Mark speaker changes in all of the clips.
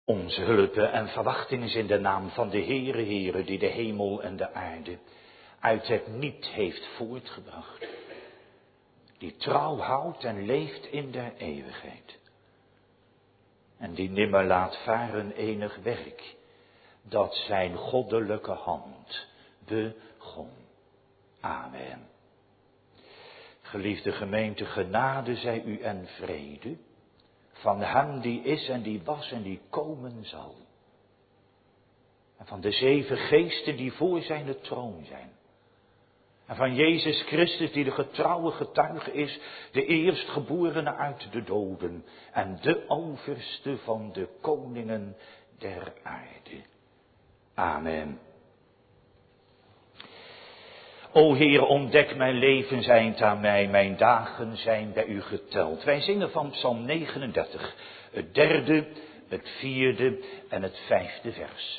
Speaker 1: Onze hulp en verwachting is in de naam van de Heere, die de hemel en de aarde uit het niet heeft voortgebracht. Die trouw houdt en leeft in der eeuwigheid. En die nimmer laat varen enig werk, dat zijn goddelijke hand begon. Amen. Geliefde gemeente, genade zij u en vrede van hem die is en die was en die komen zal. En van de 7 geesten die voor zijn troon zijn. En van Jezus Christus die de getrouwe getuige is, de eerstgeborene uit de doden en de overste van de koningen der aarde. Amen. O Heer, ontdek mijn leven zijnd aan mij, mijn dagen zijn bij u geteld. Wij zingen van Psalm 39, het 3e, het 4e en het 5e vers.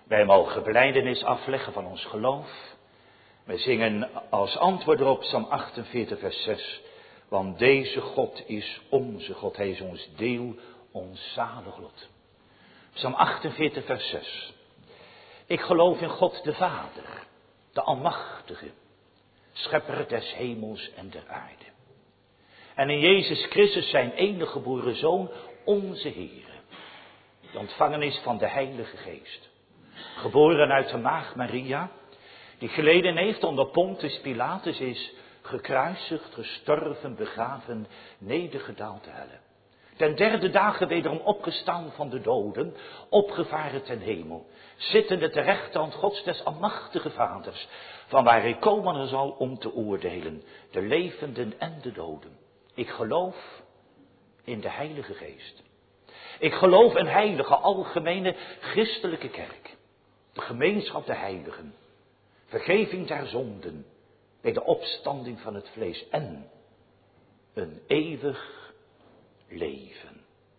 Speaker 1: Wij mogen belijdenis afleggen van ons geloof. Wij zingen als antwoord erop Psalm 48 vers 6. Want deze God is onze God. Hij is ons deel, ons zalig lot. Psalm 48 vers 6. Ik geloof in God de Vader, de Almachtige, schepper des hemels en der aarde. En in Jezus Christus zijn enige geboren Zoon, onze Heere. De ontvangen is van de Heilige Geest. Geboren uit de maagd Maria, die geleden heeft onder Pontius Pilatus, is gekruisigd, gestorven, begraven, nedergedaald te helle. Ten derde dagen wederom opgestaan van de doden, opgevaren ten hemel, zittende ter rechterhand Gods des almachtige Vaders, van waar hij komen zal om te oordelen, de levenden en de doden. Ik geloof in de Heilige Geest. Ik geloof in heilige, algemene, christelijke kerk. De gemeenschap der heiligen. Vergeving der zonden. Bij de opstanding van het vlees. En een eeuwig leven.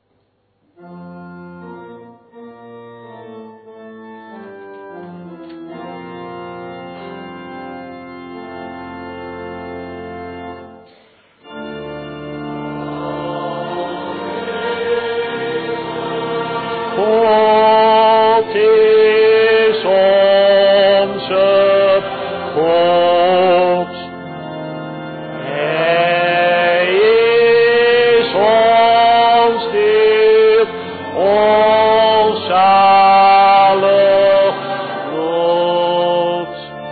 Speaker 2: God is onze God. Hij is ons deel, ons zalig lot.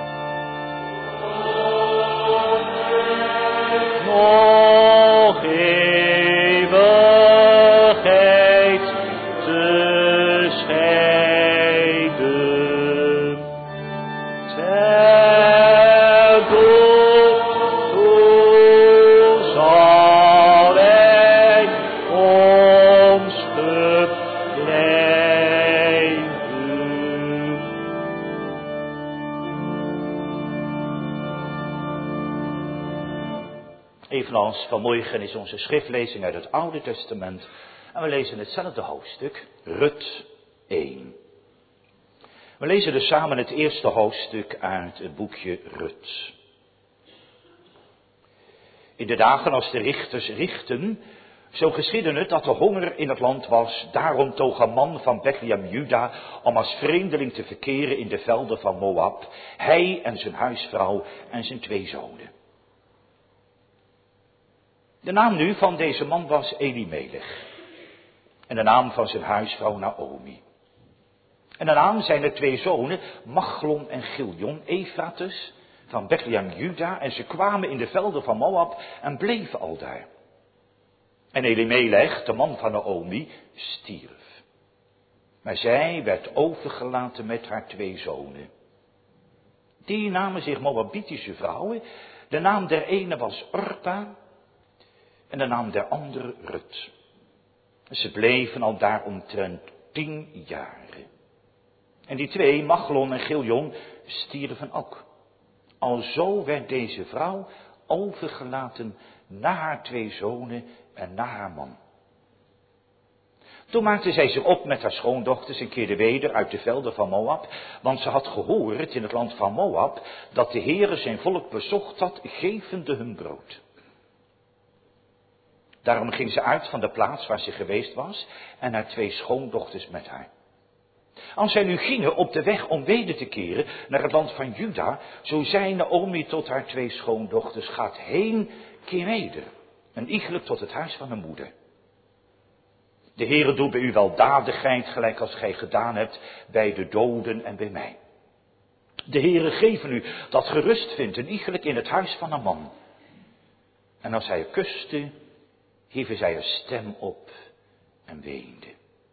Speaker 2: Nog eeuwigheid te scheiden. Ter dood toe zal hij ons geblijven.
Speaker 1: Evenals vanmorgen is onze schriftlezing uit het Oude Testament. En we lezen hetzelfde hoofdstuk, Rut 1. We lezen dus samen het eerste hoofdstuk uit het boekje Rut. In de dagen als de richters richten, zo geschiedde het dat er honger in het land was. Daarom toog een man van Bethlehem Juda om als vreemdeling te verkeren in de velden van Moab. Hij en zijn huisvrouw en zijn 2 zonen. De naam nu van deze man was Elimelech. En de naam van zijn huisvrouw Naomi. En de naam zijn de 2 zonen, Machlon en Giljon, Efratus, van Bethlehem Juda. En ze kwamen in de velden van Moab en bleven aldaar. En Elimelech, de man van Naomi, stierf. Maar zij werd overgelaten met haar 2 zonen. Die namen zich Moabitische vrouwen. De naam der ene was Orpa en de naam der andere Rut. Ze bleven al daar omtrent 10 jaren. En die 2, Machlon en Giljon, stierven ook. Alzo werd deze vrouw overgelaten na haar 2 zonen en na haar man. Toen maakte zij zich op met haar schoondochters en keerde weder uit de velden van Moab, want ze had gehoord in het land van Moab dat de Heere zijn volk bezocht had, gevende hun brood. Daarom ging ze uit van de plaats waar ze geweest was en haar 2 schoondochters met haar. Als zij nu gingen op de weg om weder te keren naar het land van Juda, zo zei Naomi tot haar 2 schoondochters, gaat heen, keer weder, en iegelijk tot het huis van haar moeder. De Heere doet bij u weldadigheid, gelijk als gij gedaan hebt bij de doden en bij mij. De Heere geven u dat gerust vindt, en iegelijk in het huis van een man. En als hij kuste, hieven zij een stem op en weende.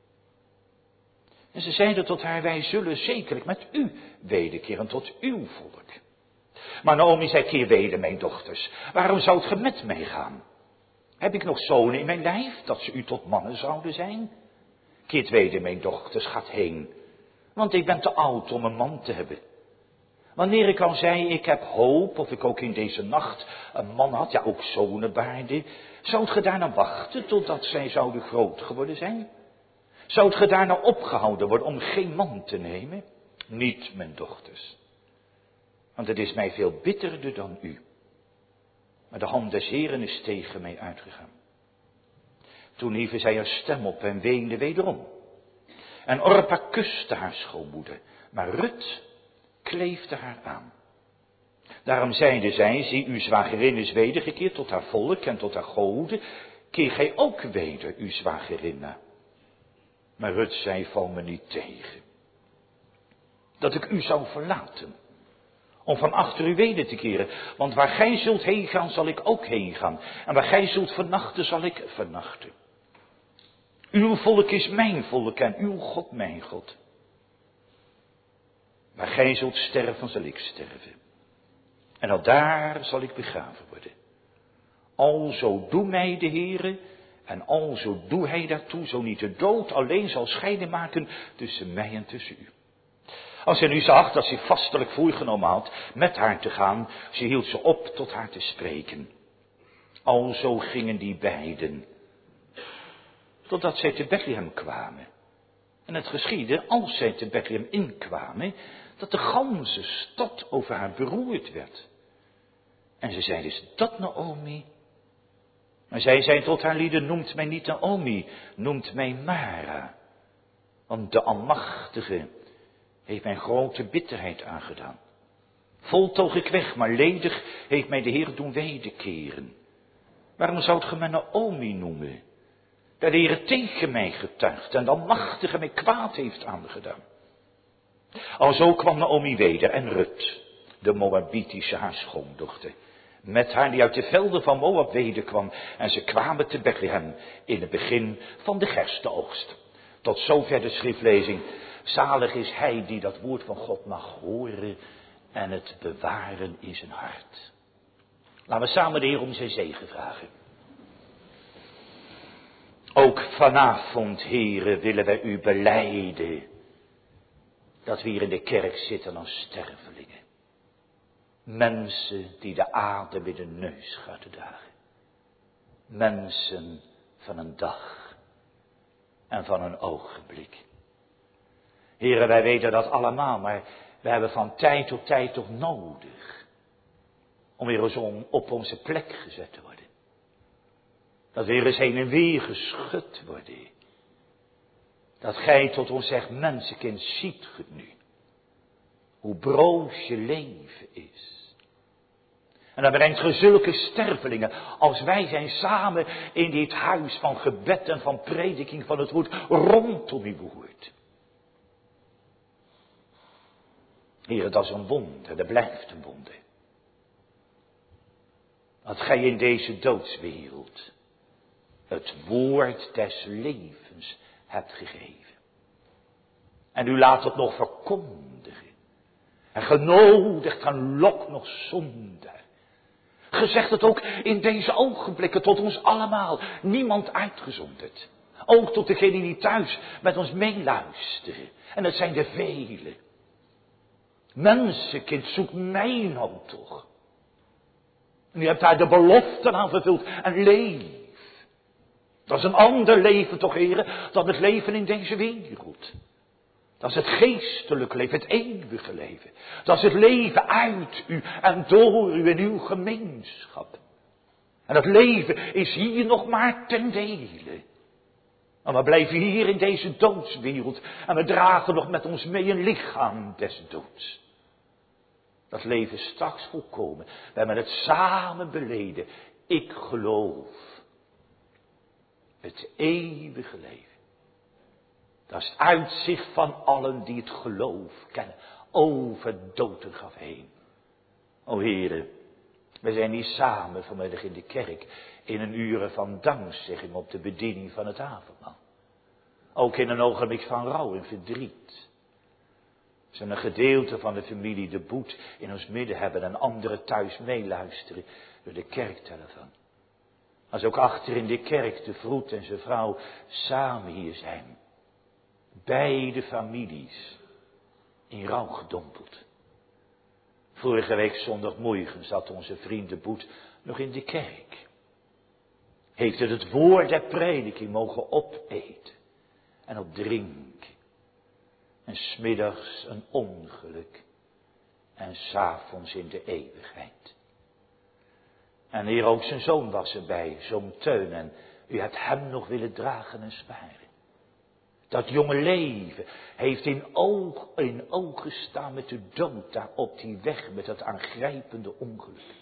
Speaker 1: En ze zeiden tot haar, wij zullen zekerlijk met u wederkeren tot uw volk. Maar Naomi zei, keer weder, mijn dochters, waarom zoudt ge met mij gaan? Heb ik nog zonen in mijn lijf, dat ze u tot mannen zouden zijn? Keert weder, mijn dochters, gaat heen, want ik ben te oud om een man te hebben. Wanneer ik al zei, ik heb hoop, of ik ook in deze nacht een man had, ja ook zonen baarde, zoudt ge daarna wachten totdat zij zouden groot geworden zijn? Zoudt ge daarna opgehouden worden om geen man te nemen? Niet, mijn dochters, want het is mij veel bitterder dan u. Maar de hand des Heren is tegen mij uitgegaan. Toen hieven zij haar stem op en weende wederom. En Orpa kuste haar schoonmoeder, maar Rut kleefde haar aan. Daarom zeide zij, zie, uw zwagerin is wedergekeerd tot haar volk en tot haar goden. Keer gij ook weder uw zwagerin na. Maar Rut zei, val me niet tegen. Dat ik u zou verlaten. Om van achter u weder te keren. Want waar gij zult heen gaan, zal ik ook heen gaan. En waar gij zult vernachten, zal ik vernachten. Uw volk is mijn volk en uw God mijn God. Waar gij zult sterven, zal ik sterven. En aldaar zal ik begraven worden. Alzo doe mij de Heere, en alzo doe hij daartoe, zo niet de dood alleen zal scheiden maken tussen mij en tussen u. Als hij nu zag dat ze vastelijk voorgenomen had met haar te gaan, ze hield ze op tot haar te spreken. Alzo gingen die beiden, totdat zij te Bethlehem kwamen. En het geschiedde, als zij te Bethlehem inkwamen, dat de ganse stad over haar beroerd werd. En ze zeiden, is dat Naomi? Maar zij zei tot haar lieden, noemt mij niet Naomi, noemt mij Mara. Want de Almachtige heeft mij grote bitterheid aangedaan. Vol toog ik weg, maar ledig heeft mij de Heer doen wederkeren. Waarom zoudt ge mij Naomi noemen? Dat de Heer tegen mij getuigt en de Almachtige mij kwaad heeft aangedaan. Alzo kwam Naomi weder en Rut, de Moabitische haar schoondochter, met haar die uit de velden van Moab wederkwam. En ze kwamen te Bethlehem in het begin van de gerstenoogst. Tot zover de schriftlezing. Zalig is hij die dat woord van God mag horen en het bewaren in zijn hart. Laten we samen de Heer om zijn zegen vragen. Ook vanavond, Heere, willen wij u belijden dat we hier in de kerk zitten als stervelingen. Mensen die de adem in de neus gaan dragen. Mensen van een dag en van een ogenblik. Heren, wij weten dat allemaal, maar we hebben van tijd tot tijd toch nodig om weer eens op onze plek gezet te worden. Dat we weer eens heen en weer geschud worden. Dat gij tot ons zegt, mensenkind, ziet ge nu hoe broos je leven is. En dan brengt ge zulke stervelingen als wij zijn samen in dit huis van gebed en van prediking van het woord rondom uw woord. Heer, dat is een wonder, dat blijft een wonder. Dat gij in deze doodswereld het woord des levens hebt gegeven. En u laat het nog verkondigen. En genodigd en lok nog zonde. Ge zegt het ook in deze ogenblikken tot ons allemaal. Niemand uitgezonderd. Ook tot degenen die thuis met ons meeluisteren. En dat zijn er velen. Mensenkind, zoek mij nou toch. En u hebt daar de beloften aan vervuld. En leef. Dat is een ander leven toch, heren, dan het leven in deze wereld. Dat is het geestelijke leven, het eeuwige leven. Dat is het leven uit u en door u in uw gemeenschap. En dat leven is hier nog maar ten dele. En we blijven hier in deze doodswereld en we dragen nog met ons mee een lichaam des doods. Dat leven is straks volkomen. We hebben het samen beleden. Ik geloof. Het eeuwige leven. Dat is het uitzicht van allen die het geloof kennen. Over dood en graf heen. O Heere, we zijn hier samen vanmiddag in de kerk. In een uren van dankzegging op de bediening van het avondmaal. Ook in een ogenblik van rouw en verdriet. We zijn een gedeelte van de familie De Boet in ons midden hebben en anderen thuis meeluisteren door de kerktelefoon. Als ook achter in de kerk de Vroet en zijn vrouw samen hier zijn. Beide families in rouw gedompeld. Vorige week zondagmorgen zat onze vriend De Boet nog in de kerk. Heeft het woord der prediking mogen opeten en opdrinken. En 's middags een ongeluk. En 's avonds in de eeuwigheid. En Heer, ook zijn zoon was erbij, zoon Teun. En u hebt hem nog willen dragen en sparen. Dat jonge leven heeft in oog gestaan met de dood daar op die weg met dat aangrijpende ongeluk.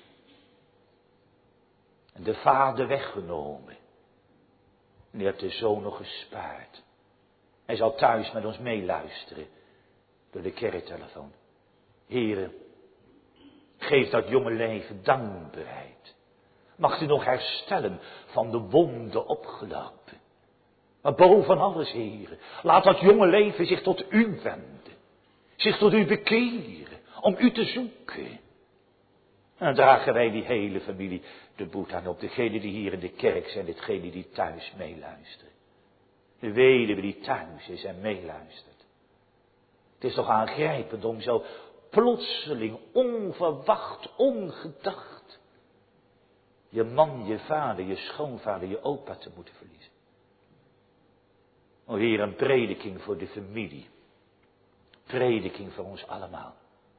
Speaker 1: En de vader weggenomen. En u hebt de zoon nog gespaard. Hij zal thuis met ons meeluisteren door de kerktelefoon. Heren, geef dat jonge leven dankbaarheid. Mag u nog herstellen van de wonden opgelopen. Maar boven alles, heren, laat dat jonge leven zich tot u wenden. Zich tot u bekeren, om u te zoeken. En dan dragen wij die hele familie de boet aan op. Degenen die hier in de kerk zijn, degenen die thuis meeluisteren. De weduwe die thuis is en meeluistert. Het is toch aangrijpend om zo plotseling, onverwacht, ongedacht je man, je vader, je schoonvader, je opa te moeten verliezen. O Heer, een prediking voor de familie. Prediking voor ons allemaal.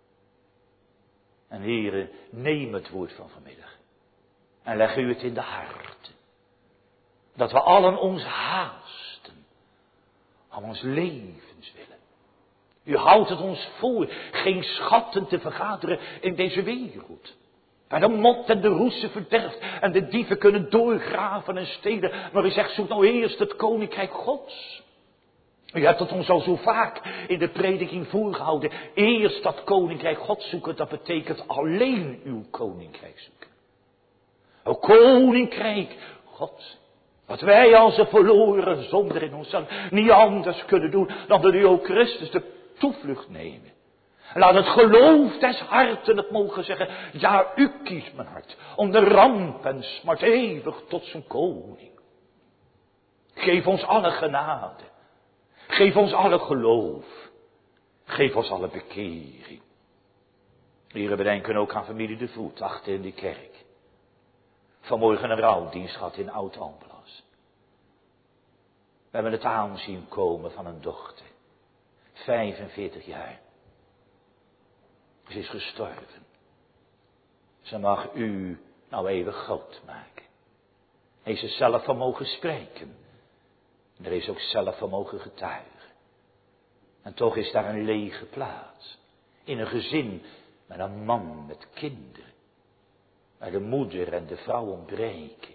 Speaker 1: En Heer, neem het woord van vanmiddag. En leg u het in de harten. Dat we allen ons haasten. Om ons levens willen. U houdt het ons voor geen schatten te vergaderen in deze wereld. Waar de mot en de roes verderft en de dieven kunnen doorgraven en stelen. Maar u zegt, zoek nou eerst het koninkrijk Gods. U hebt het ons al zo vaak in de prediking voorgehouden. Eerst dat koninkrijk Gods zoeken, dat betekent alleen uw koninkrijk zoeken. O koninkrijk Gods. Wat wij als een verloren zonder in onszelf niet anders kunnen doen dan dat u ook Christus de toevlucht nemen. Laat het geloof des harten het mogen zeggen. Ja, u kiest mijn hart. Om de ramp en smart eeuwig tot zijn koning. Geef ons alle genade. Geef ons alle geloof. Geef ons alle bekering. Heren, we denken ook aan familie De Voet achter in de kerk. Vanmorgen een rouwdienst gehad in Oud-Alblas. We hebben het aanzien komen van een dochter. 45 jaar. Ze is gestorven. Ze mag u nou even groot maken. Hij is er zelf van mogen spreken. En er is ook zelf van mogen getuigen. En toch is daar een lege plaats. In een gezin met een man met kinderen. Waar de moeder en de vrouw ontbreken.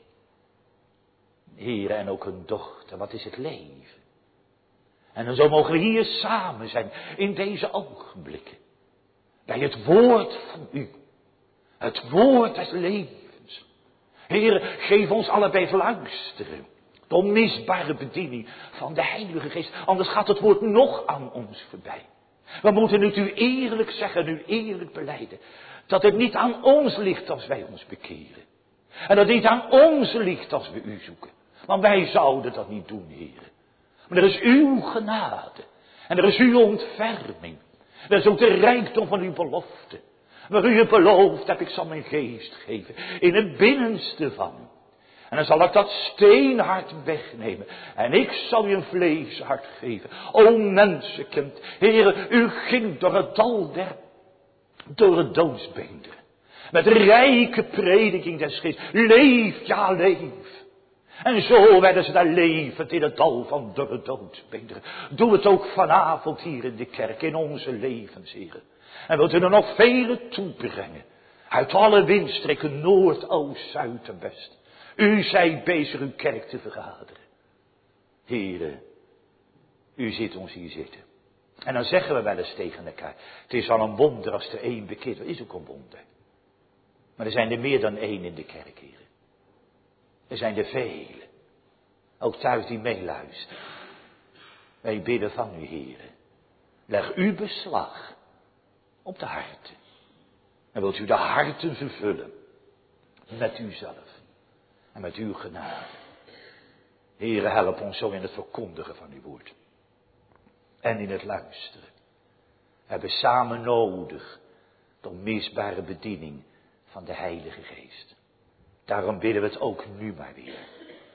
Speaker 1: Heer, en ook een dochter, wat is het leven? En dan zo mogen we hier samen zijn in deze ogenblikken. Bij het woord van u. Het woord des levens. Heer, geef ons allebei luisteren. De onmisbare bediening van de Heilige Geest. Anders gaat het woord nog aan ons voorbij. We moeten het u eerlijk zeggen, u eerlijk belijden. Dat het niet aan ons ligt als wij ons bekeren. En dat het niet aan ons ligt als we u zoeken. Want wij zouden dat niet doen, heren. Maar er is uw genade. En er is uw ontferming. Dat is ook de rijkdom van uw belofte. Waar u het belooft, heb ik zal mijn geest geven. In het binnenste van. En dan zal ik dat steenhart wegnemen. En ik zal u een vleeshart geven. O mensenkind. Heere, u ging door het dal door het doodsbeender. Met rijke prediking des geest. Leef, ja leef. En zo werden ze daar levend in het dal van de doodsbeenderen. Doe het ook vanavond hier in de kerk, in onze levens, heren. En wilt u er nog vele toebrengen. Uit alle windstreken, noord, oost, zuid en west. U zijt bezig uw kerk te vergaderen. Heren, u ziet ons hier zitten. En dan zeggen we wel eens tegen elkaar. Het is al een wonder als er één bekeert. Dat is ook een wonder. Maar er zijn er meer dan één in de kerk, heren. Er zijn er velen. Ook thuis die meeluisteren. Wij bidden van u, heren. Leg uw beslag op de harten. En wilt u de harten vervullen. Met uzelf. En met uw genade. Heren, help ons zo in het verkondigen van uw woord. En in het luisteren. We hebben samen nodig de onmisbare bediening van de Heilige Geest. Daarom bidden we het ook nu maar weer.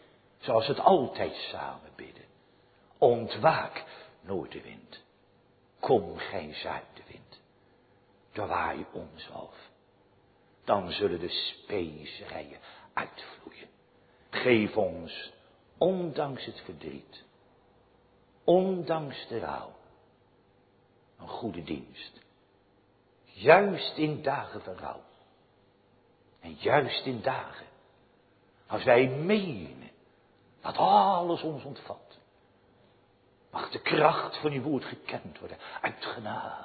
Speaker 1: Zoals we het altijd samen bidden. Ontwaak, noordenwind. Kom gij zuidenwind, doorwaai ons hoofd. Dan zullen de specerijen uitvloeien. Geef ons, ondanks het verdriet, ondanks de rouw, een goede dienst. Juist in dagen van rouw. En juist in dagen, als wij menen dat alles ons ontvat, mag de kracht van uw woord gekend worden uit genade.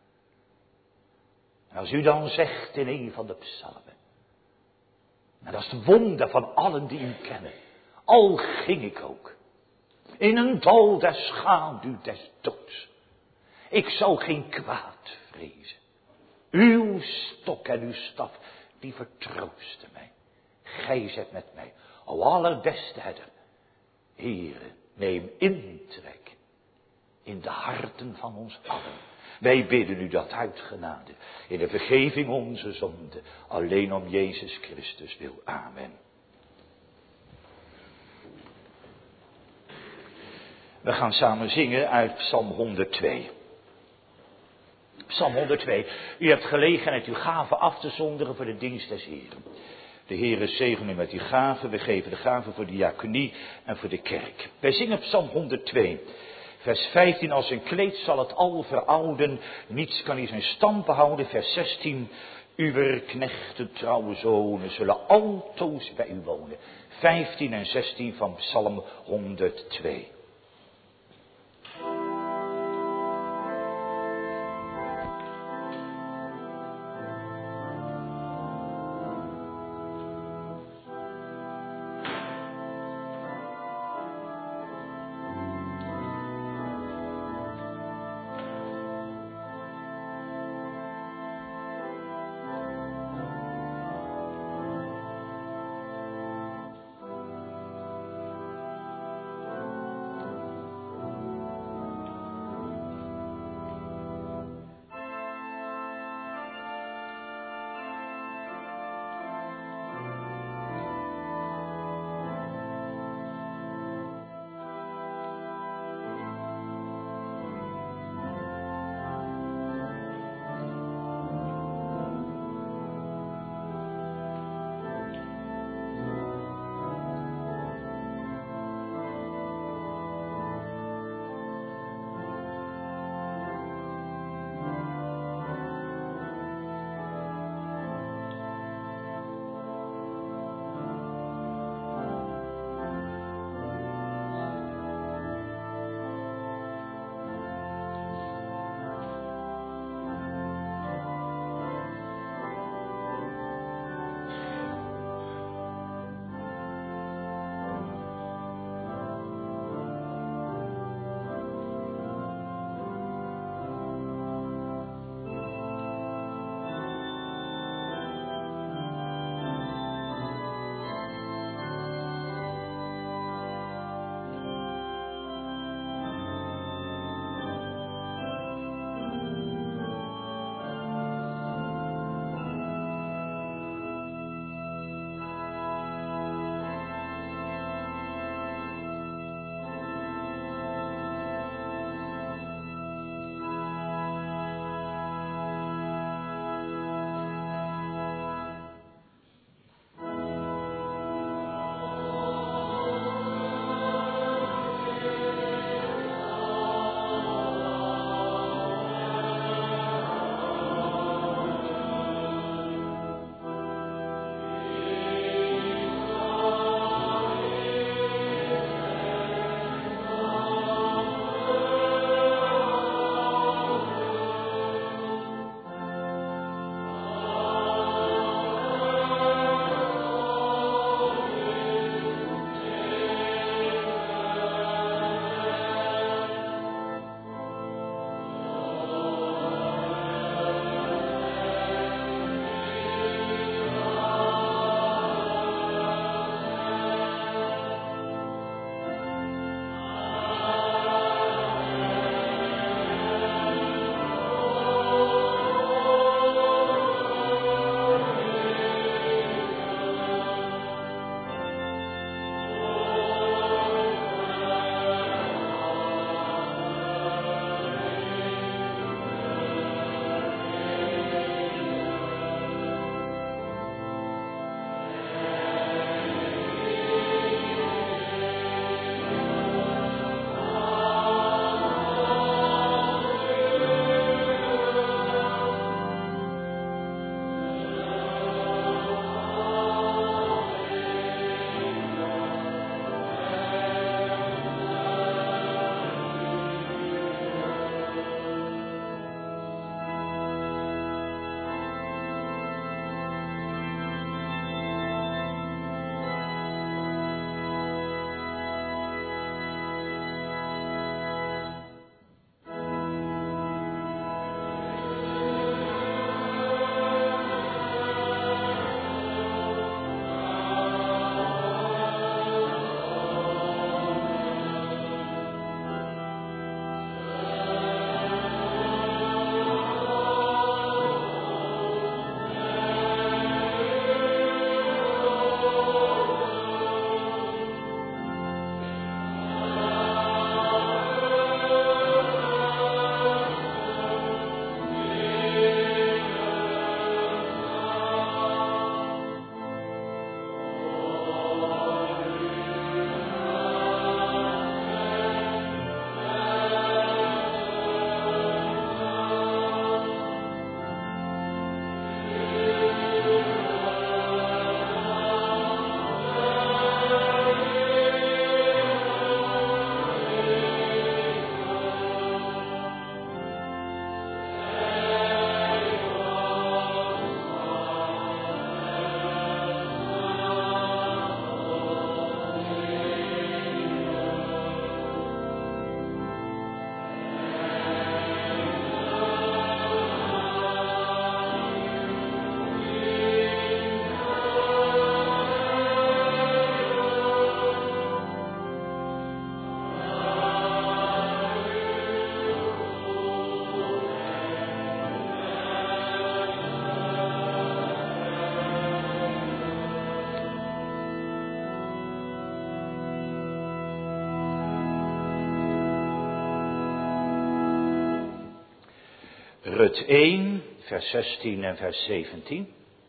Speaker 1: En als u dan zegt in een van de psalmen, en dat is het wonder van allen die u kennen, al ging ik ook in een dal der schaduw des doods, ik zou geen kwaad vrezen. Uw stok en uw staf, die vertroosten mij. Gij zet met mij, o allerbeste herder. Heere, neem intrek in de harten van ons allen. Wij bidden u dat uit genade, in de vergeving onze zonde, alleen om Jezus Christus wil. Amen. We gaan samen zingen uit Psalm 102. Psalm 102. U hebt gelegenheid uw gaven af te zonderen voor de dienst des Heren. De Heere zegen u met uw gaven. We geven de gaven voor de diaconie en voor de kerk. Wij zingen Psalm 102. Vers 15. Als een kleed zal het al verouden. Niets kan hier zijn stand behouden. Vers 16. Uw knechten trouwe zonen zullen altoos bij u wonen. 15 en 16 van Psalm 102.
Speaker 2: Amen. 102.
Speaker 1: Rut 1, vers 16 en vers 17.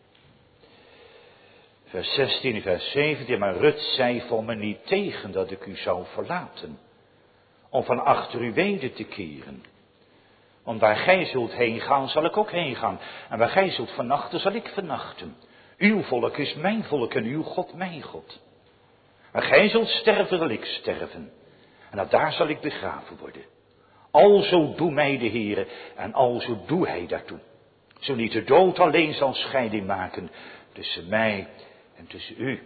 Speaker 1: Vers 16 en vers 17, maar Rut zei voor me niet tegen dat ik u zou verlaten, om van achter u weder te keren. Want waar gij zult heen gaan, zal ik ook heen gaan. En waar gij zult vernachten, zal ik vernachten. Uw volk is mijn volk en uw God mijn God. Waar gij zult sterven, zal ik sterven. En daar zal ik begraven worden. Alzo doe mij de Heere en alzo doe hij daartoe. Zo niet de dood alleen zal scheiding maken tussen mij en tussen u.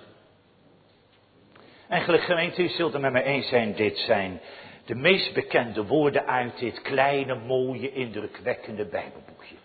Speaker 1: Eigenlijk gemeente, u zult het met mij eens zijn, dit zijn de meest bekende woorden uit dit kleine, mooie, indrukwekkende Bijbelboekje.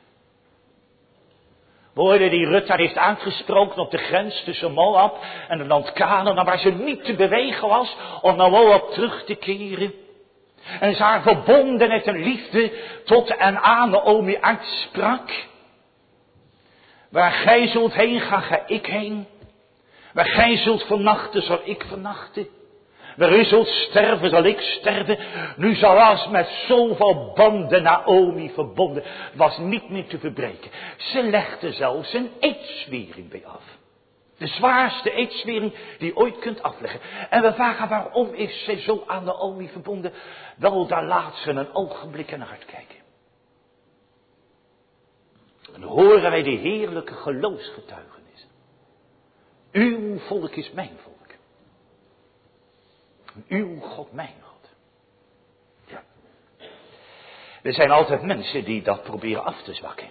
Speaker 1: Woorden die Rut daar heeft uitgesproken op de grens tussen Moab en het land Kanaan, waar ze niet te bewegen was om naar Moab terug te keren. En ze haar verbondenheid en liefde tot en aan Naomi uitsprak. Waar gij zult heen gaan, ga ik heen. Waar gij zult vernachten, zal ik vernachten. Waar u zult sterven, zal ik sterven. Nu zoals met zoveel banden Naomi verbonden, was niet meer te verbreken. Ze legde zelfs een eedzwering bij af. De zwaarste eedzwering die je ooit kunt afleggen. En we vragen, waarom is zij zo aan Naomi verbonden? Wel, daar laat ze een ogenblik naar uitkijken. En dan horen wij de heerlijke geloofsgetuigenis. Uw volk is mijn volk. En uw God mijn God. Ja. Er zijn altijd mensen die dat proberen af te zwakken.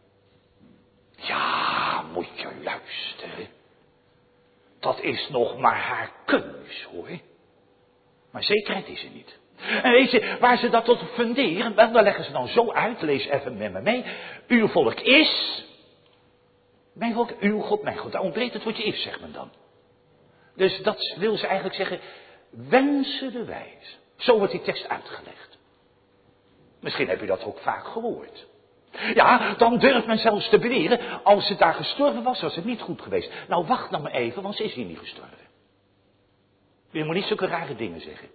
Speaker 1: Ja, moet je luisteren. Dat is nog maar haar keus, hoor. Maar zekerheid is er niet. En weet je, waar ze dat tot funderen, wel, dan leggen ze dan zo uit, lees even met me mee. Uw volk is, mijn volk, uw God, mijn God. Daar ontbreekt het woordje is, zegt men dan. Dus dat wil ze eigenlijk zeggen, wensen de wijs. Zo wordt die tekst uitgelegd. Misschien heb je dat ook vaak gehoord. Ja, dan durft men zelfs te beweren, als ze daar gestorven was, was het niet goed geweest. Nou, wacht nou maar even, want ze is hier niet gestorven. Je moet niet zulke rare dingen zeggen.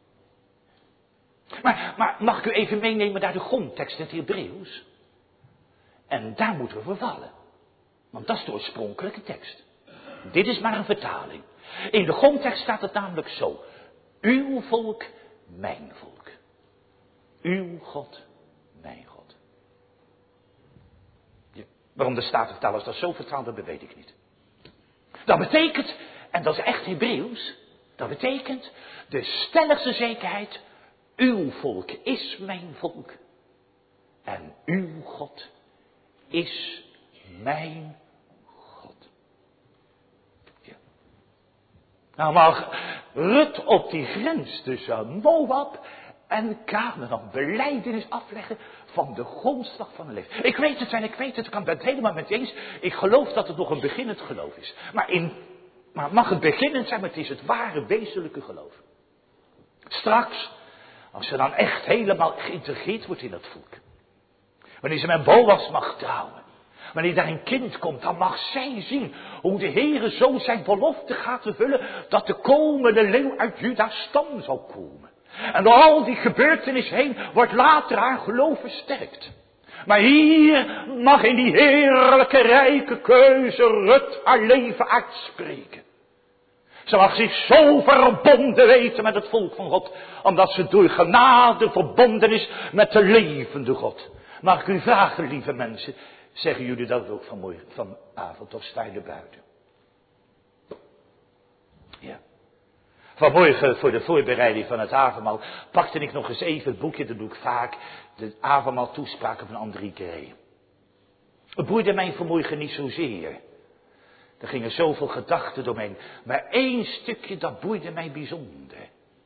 Speaker 1: Maar mag ik u even meenemen naar de grondtekst in het Hebreeuws? En daar moeten we voor vallen. Want dat is de oorspronkelijke tekst. Dit is maar een vertaling. In de grondtekst staat het namelijk zo. Uw volk, mijn volk. Uw God, mijn God. Ja, waarom de Statenvertalers dat zo vertaald hebben, weet ik niet. Dat betekent, en dat is echt Hebreeuws, dat betekent de stelligste zekerheid, uw volk is mijn volk. En uw God is mijn God. Ja. Nou mag Rut op die grens tussen Moab en Kanaan belijdenis afleggen van de grondslag van het leven. Ik weet het en ik weet het, ik ben het helemaal met je eens. Ik geloof dat het nog een beginnend geloof is. Maar mag het beginnend zijn, maar het is het ware wezenlijke geloof. Straks, als ze dan echt helemaal geïntegreerd wordt in dat volk. Wanneer ze met Boas mag trouwen. Wanneer daar een kind komt, dan mag zij zien hoe de Heere zo zijn belofte gaat vervullen, dat de komende leeuw uit Juda's stam zal komen. En door al die gebeurtenissen heen wordt later haar geloof versterkt. Maar hier mag in die heerlijke rijke keuze Rut haar leven uitspreken. Ze mag zich zo verbonden weten met het volk van God, omdat ze door genade verbonden is met de levende God. Mag ik u vragen, lieve mensen, zeggen jullie dat ook vanavond of sta je er buiten? Ja. Vanmorgen voor de voorbereiding van het avondmaal pakte ik nog eens even het boekje, dat doe ik vaak, de avondmaal toespraken van André Kree. Het boeide mij vanmorgen niet zozeer. Er gingen zoveel gedachten doorheen, maar één stukje dat boeide mij bijzonder.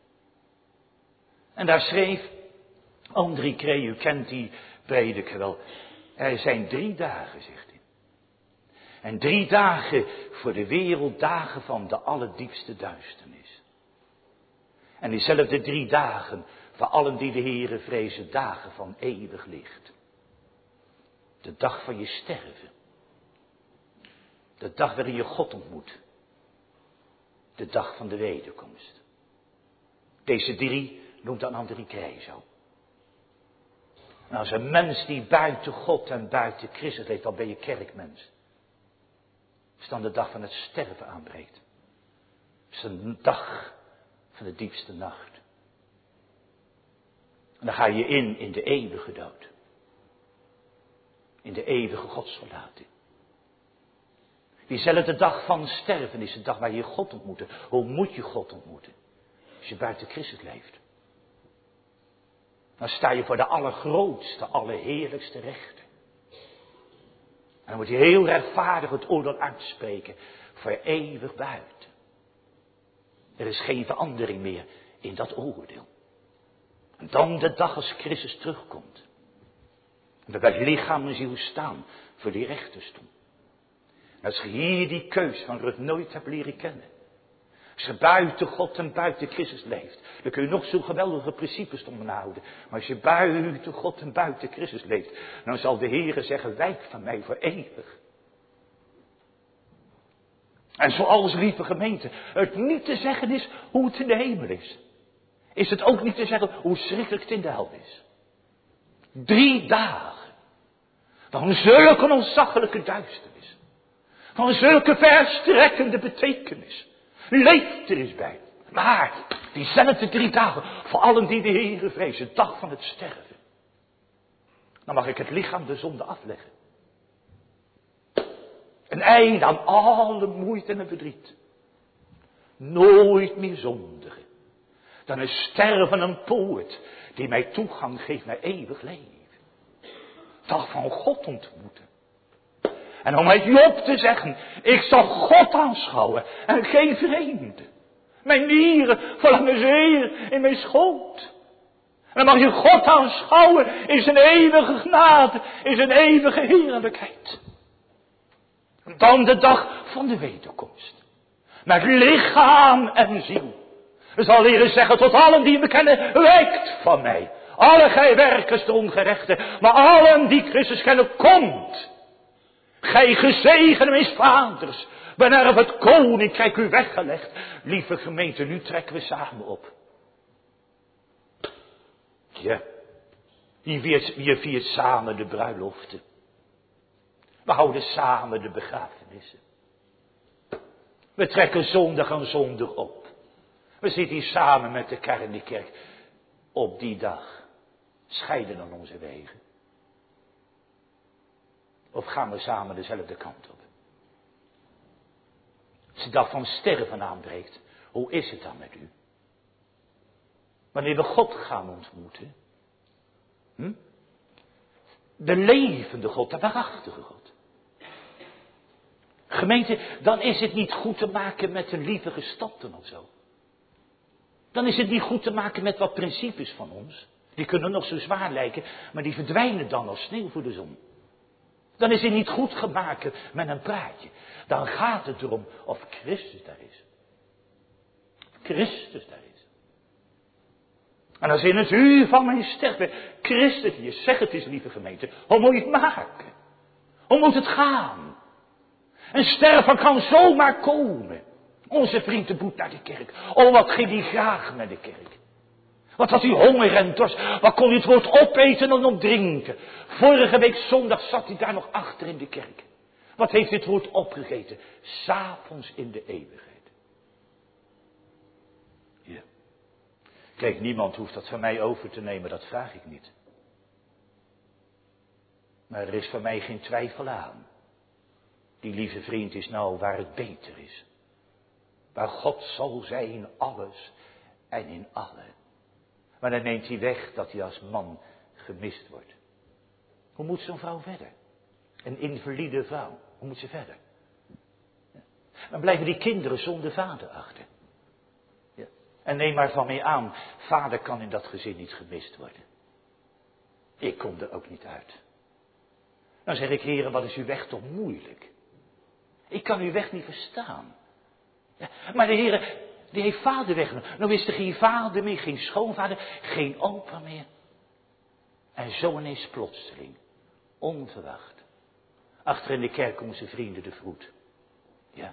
Speaker 1: En daar schreef André Kree, u kent die prediker wel. Er zijn 3 dagen, zegt hij. En 3 dagen voor de wereld, dagen van de allerdiepste duisternis. En diezelfde 3 dagen voor allen die de Heere vrezen, dagen van eeuwig licht. De dag van je sterven. De dag waarin je God ontmoet. De dag van de wederkomst. Deze 3 noemt dan André Kree zo. En als een mens die buiten God en buiten Christus leeft, dan ben je kerkmens. Als dan de dag van het sterven aanbreekt. Het is een dag van de diepste nacht. En dan ga je in de eeuwige dood. In de eeuwige godsverlating. Diezelfde dag van sterven is de dag waar je God ontmoet. Hoe moet je God ontmoeten? Als je buiten Christus leeft. Dan sta je voor de allergrootste, allerheerlijkste rechter. En dan moet je heel rechtvaardig het oordeel uitspreken. Voor eeuwig buiten. Er is geen verandering meer in dat oordeel. En dan de dag als Christus terugkomt. En we bij lichaam en ziel staan voor die rechterstoel. En als je hier die keus van Rut nooit hebt leren kennen. Als je buiten God en buiten Christus leeft. Dan kun je nog zo'n geweldige principes onderhouden. Maar als je buiten God en buiten Christus leeft. Dan zal de Heere zeggen, wijk van mij voor eeuwig. En zoals, lieve gemeente, het niet te zeggen is hoe het in de hemel is. Is het ook niet te zeggen hoe schrikkelijk het in de hel is. 3 dagen. Van zulke ontzaglijke duisternis. Van zulke verstrekkende betekenis. Leeft er eens bij. Maar diezelfde 3 dagen. Voor allen die de Heere vrezen. Dag van het sterven. Dan mag ik het lichaam de zonde afleggen. Een einde aan alle moeite en verdriet. Nooit meer zondigen. Dan is sterven een poort die mij toegang geeft naar eeuwig leven. Dag van God ontmoeten. En om met Job te zeggen, ik zal God aanschouwen en geen vreemde. Mijn nieren verlangen zeer in mijn schoot. En dan mag je God aanschouwen in zijn eeuwige genade, in zijn eeuwige heerlijkheid. En dan de dag van de wederkomst. Met lichaam en ziel. Dan zal de Heer zeggen tot allen die me kennen, wijkt van mij. Alle gij werkers de ongerechte, maar allen die Christus kennen, komt. Gij gezegende mijn vaders, benerf het koninkrijk u weggelegd. Lieve gemeente, nu trekken we samen op. Ja, je viert samen de bruiloften. We houden samen de begrafenissen. We trekken zondag aan zondag op. We zitten hier samen met elkaar in de kerk. Op die dag scheiden dan onze wegen. Of gaan we samen dezelfde kant op? Als de dag van sterven aanbreekt, hoe is het dan met u? Wanneer we God gaan ontmoeten. De levende God, de waarachtige God. Gemeente, dan is het niet goed te maken met een lieve gestappen of zo. Dan is het niet goed te maken met wat principes van ons. Die kunnen nog zo zwaar lijken, maar die verdwijnen dan als sneeuw voor de zon. Dan is het niet goed gemaakt met een praatje. Dan gaat het erom of Christus daar is. Of Christus daar is. En als in het uur van mijn sterven Christus hier, zeg het eens lieve gemeente, hoe moet je het maken? Hoe moet het gaan? Een sterven kan zomaar komen. Onze vriend de Boet naar de kerk. Oh, wat ging hij graag naar de kerk. Wat had hij honger en dorst. Wat kon hij het woord opeten en opdrinken. Vorige week zondag zat hij daar nog achter in de kerk. Wat heeft dit woord opgegeten? 's Avonds in de eeuwigheid. Ja. Kijk, niemand hoeft dat van mij over te nemen, dat vraag ik niet. Maar er is voor mij geen twijfel aan. Die lieve vriend is nou waar het beter is. Waar God zal zijn in alles en in allen. Maar dan neemt hij weg dat hij als man gemist wordt. Hoe moet zo'n vrouw verder? Een invalide vrouw. Hoe moet ze verder? Ja. Dan blijven die kinderen zonder vader achter. Ja. En neem maar van mij aan, vader kan in dat gezin niet gemist worden. Ik kom er ook niet uit. Dan zeg ik, heren, wat is uw weg toch moeilijk? Ik kan uw weg niet verstaan. Ja, maar de Heer, die heeft vader weggenomen. Nou is er geen vader meer, geen schoonvader, geen opa meer. En zo ineens plotseling, onverwacht. Achter in de kerk onze vrienden de Vroet. Ja.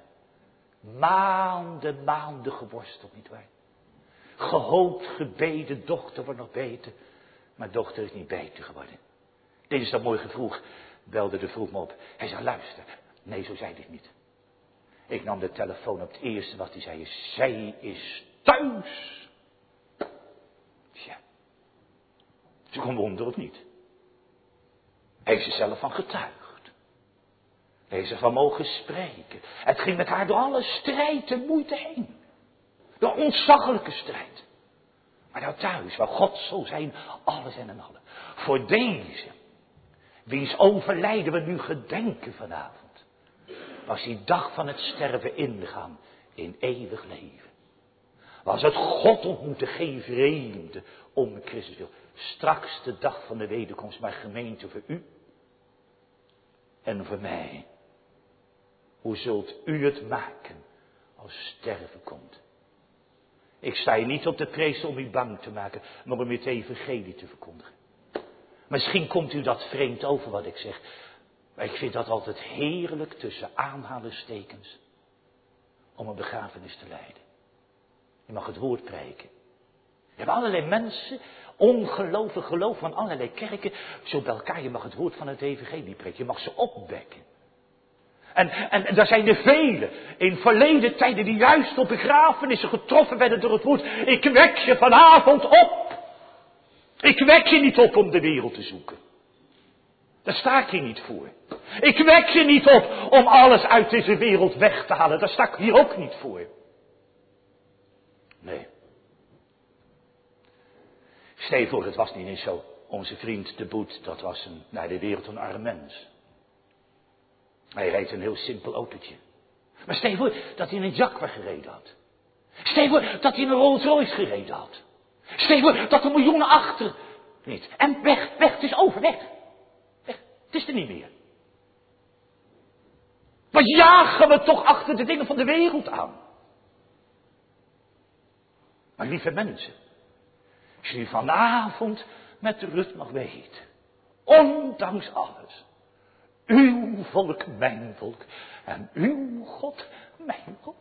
Speaker 1: Maanden geworsteld, nietwaar? Gehoopt, gebeden, dochter wordt nog beter. Mijn dochter is niet beter geworden. Dinsdag morgen vroeg belde de vroeg me op. Hij zei, luister. Nee, zo zei hij het niet. Ik nam de telefoon op. Het eerste wat hij zei is, zij is thuis. Tja. Ze kon wonderen of niet. Hij is er zelf van getuigd. Hij is ervan mogen spreken. Het ging met haar door alle strijd en moeite heen. De ontzaglijke strijd. Maar nou thuis, waar God zal zijn, alles en allen. Voor deze, wiens overlijden we nu gedenken vanavond, was die dag van het sterven ingaan in eeuwig leven. Was het God ontmoeten, geen vreemde, om Christus wil. Straks de dag van de wederkomst, maar gemeente voor u en voor mij. Hoe zult u het maken als sterven komt? Ik sta hier niet op de prees om u bang te maken, maar om u het evangelie te verkondigen. Misschien komt u dat vreemd over wat ik zeg, maar ik vind dat altijd heerlijk tussen aanhalingstekens om een begrafenis te leiden. Je mag het woord preken. Je hebt allerlei mensen, ongelovig geloof van allerlei kerken, zo bij elkaar. Je mag het woord van het evangelie preken. Je mag ze opwekken. En daar zijn er velen in verleden tijden die juist op begrafenissen getroffen werden door het woord. Ik wek je vanavond op. Ik wek je niet op om de wereld te zoeken. Daar sta ik hier niet voor. Ik wek je niet op om alles uit deze wereld weg te halen. Daar sta ik hier ook niet voor. Nee. Stel je voor, het was niet eens zo. Onze vriend de Boet, dat was een, naar de wereld een arm mens. Hij reed een heel simpel autootje. Maar stel je voor dat hij in een Jaguar gereden had. Stel je voor dat hij in een Rolls Royce gereden had. Stel je voor dat er miljoenen achter niet. En weg, het is over, weg. Het is er niet meer. Wat jagen we toch achter de dingen van de wereld aan? Maar lieve mensen, als jullie vanavond met rust mag weten, ondanks alles, uw volk, mijn volk, en uw God, mijn God.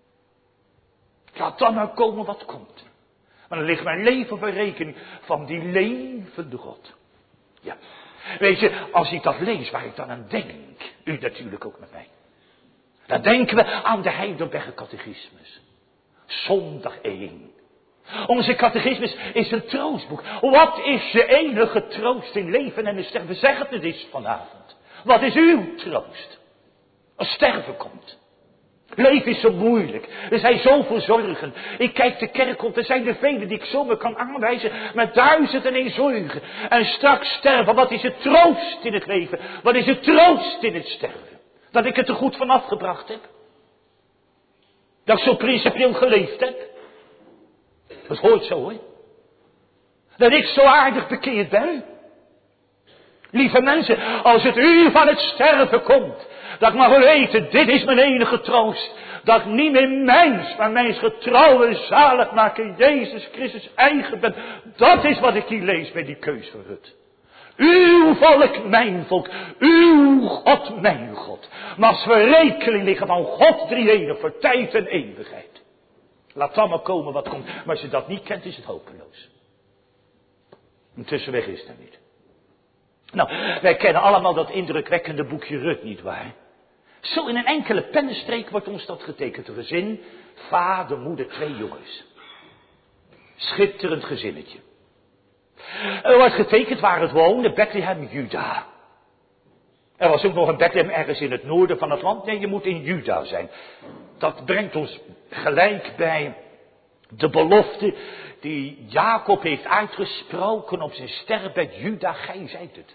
Speaker 1: Laat dan nou komen wat komt. Maar dan ligt mijn leven op een rekening van die levende God. Ja, weet je, als ik dat lees waar ik dan aan denk, u natuurlijk ook met mij. Dan denken we aan de Heidelberger Catechismus. Zondag 1. Onze catechismus is een troostboek. Wat is je enige troost in leven en in sterven? Zeg het eens vanavond. Wat is uw troost? Als sterven komt. Leven is zo moeilijk. Er zijn zoveel zorgen. Ik kijk de kerk op. Er zijn er velen die ik zomaar kan aanwijzen. Met 1001 zorgen. En straks sterven. Wat is het troost in het leven? Wat is het troost in het sterven? Dat ik het er goed van afgebracht heb. Dat ik zo principieel geleefd heb. Dat hoort zo, hoor. Dat ik zo aardig bekeerd ben. Lieve mensen, als het uur van het sterven komt, dat ik mag weten, dit is mijn enige troost. Dat ik niet meer mijns, maar mijns getrouwe zaligmaker Jezus Christus eigen ben. Dat is wat ik hier lees bij die keus van Rut. Uw volk, mijn volk. Uw God, mijn God. Maar als we rekening liggen van God drie-enig voor tijd en eeuwigheid. Laat dan maar komen wat komt. Maar als je dat niet kent, is het hopeloos. Een tussenweg is er niet. Nou, wij kennen allemaal dat indrukwekkende boekje Rut, nietwaar? Zo in een enkele pennenstreek wordt ons dat getekend. Een gezin, vader, moeder, 2 jongens. Schitterend gezinnetje. Er wordt getekend waar het woonde, Bethlehem, Juda. Er was ook nog een Bethlehem ergens in het noorden van het land. Nee, je moet in Juda zijn. Dat brengt ons gelijk bij de belofte die Jacob heeft uitgesproken op zijn sterfbed. Juda, gij zijt het.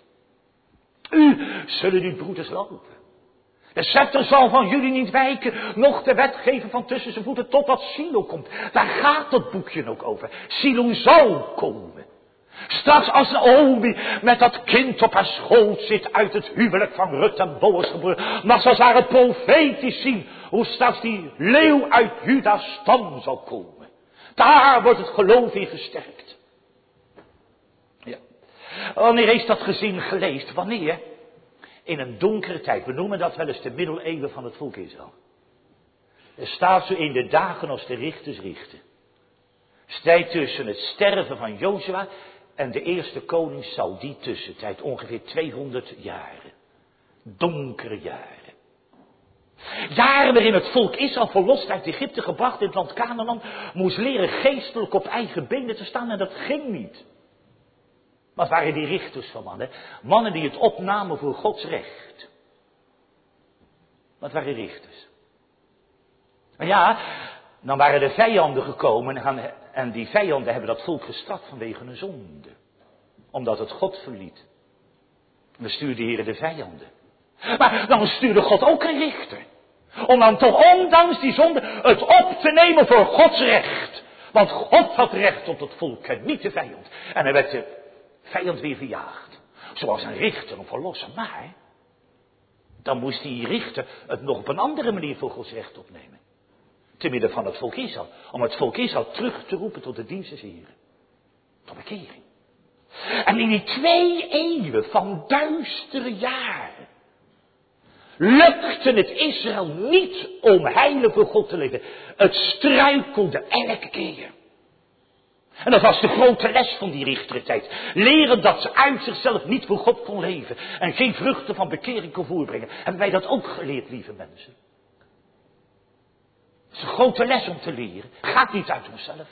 Speaker 1: U zullen uw broeders lopen. De scepter zal van jullie niet wijken, noch de wet geven van tussen zijn voeten totdat Silo komt. Daar gaat dat boekje ook over. Silo zal komen. Straks als Naomi met dat kind op haar schoot zit uit het huwelijk van Rut en Boas geboren, mag ze haar het profetisch zien hoe straks die leeuw uit Juda's stam zal komen. Daar wordt het geloof in versterkt. Ja. Wanneer is dat gezin geleefd? Wanneer? In een donkere tijd. We noemen dat wel eens de middeleeuwen van het volk Israël. Er staat zo in de dagen als de richters richten. Strijd tussen het sterven van Jozua en de eerste koning Saul, die tussentijd, ongeveer 200 jaren. Donkere jaren. Jaren waarin het volk Israël verlost uit Egypte gebracht in het land Canaan moest leren geestelijk op eigen benen te staan en dat ging niet. Maar het waren die richters van mannen. Mannen die het opnamen voor Gods recht. Maar het waren richters. Maar ja, dan waren de vijanden gekomen en die vijanden hebben dat volk gestraft vanwege een zonde. Omdat het God verliet. En dan stuurde de Heer de vijanden. Maar dan stuurde God ook een richter. Om dan toch ondanks die zonde het op te nemen voor Gods recht. Want God had recht op het volk en niet de vijand. En dan werd de vijand weer verjaagd. Zoals een richter of verlosser. Maar dan moest die richter het nog op een andere manier voor Gods recht opnemen. Te midden van het volk Israël. Om het volk Israël terug te roepen tot de dienst des Heren. Tot bekering. En in die 2 eeuwen van duistere jaren lukte het Israël niet om heilig voor God te leven. Het struikelde elke keer. En dat was de grote les van die richterentijd. Leren dat ze uit zichzelf niet voor God kon leven. En geen vruchten van bekering kon voorbrengen. Hebben wij dat ook geleerd, lieve mensen? Dat is een grote les om te leren. Gaat niet uit onszelf.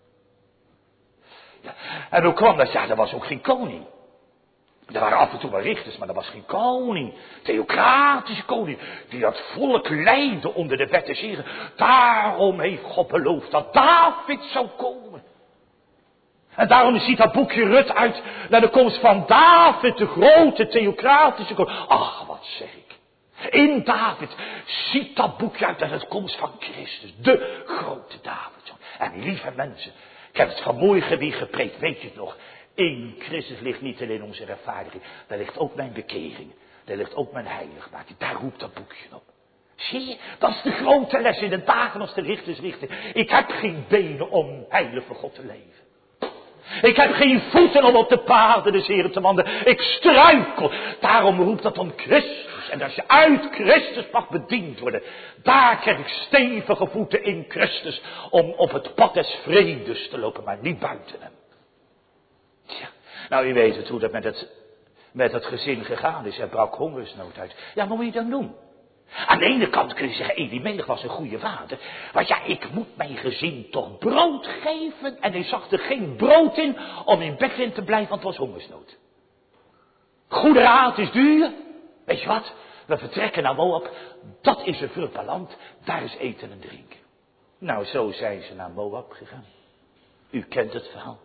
Speaker 1: Ja. En hoe kwam dat? Ja, er was ook geen koning. Er waren af en toe wel richters, maar er was geen koning. Theocratische koning. Die dat volk leidde onder de wet des Heren. Daarom heeft God beloofd dat David zou komen. En daarom ziet dat boekje Rut uit naar de komst van David, de grote theocratische koning. Ach, wat zeg ik. In David ziet dat boekje uit naar de komst van Christus, de grote David. En lieve mensen, ik heb het vanmorgen weer gepreekt, weet je het nog? In Christus ligt niet alleen onze rechtvaardiging, daar ligt ook mijn bekering. Daar ligt ook mijn heiligmaking. Daar roept dat boekje op. Zie je, dat is de grote les in de dagen als de richters richten. Ik heb geen benen om heilig voor God te leven. Ik heb geen voeten om op de paden des Heren te wandelen. Ik struikel. Daarom roept dat om Christus. En als je uit Christus mag bediend worden, daar krijg ik stevige voeten in Christus om op het pad des vredes te lopen, maar niet buiten hem. Tja, nou, u weet het hoe dat met het gezin gegaan is. Er brak hongersnood uit. Ja, wat moet je dan doen? Aan de ene kant kun je zeggen, Elimelech was een goede vader. Want ja, ik moet mijn gezin toch brood geven. En hij zag er geen brood in om in Bethlehem te blijven, want het was hongersnood. Goede raad is duur. Weet je wat? We vertrekken naar Moab. Dat is een vruchtbaar land. Daar is eten en drinken. Nou, zo zijn ze naar Moab gegaan. U kent het verhaal.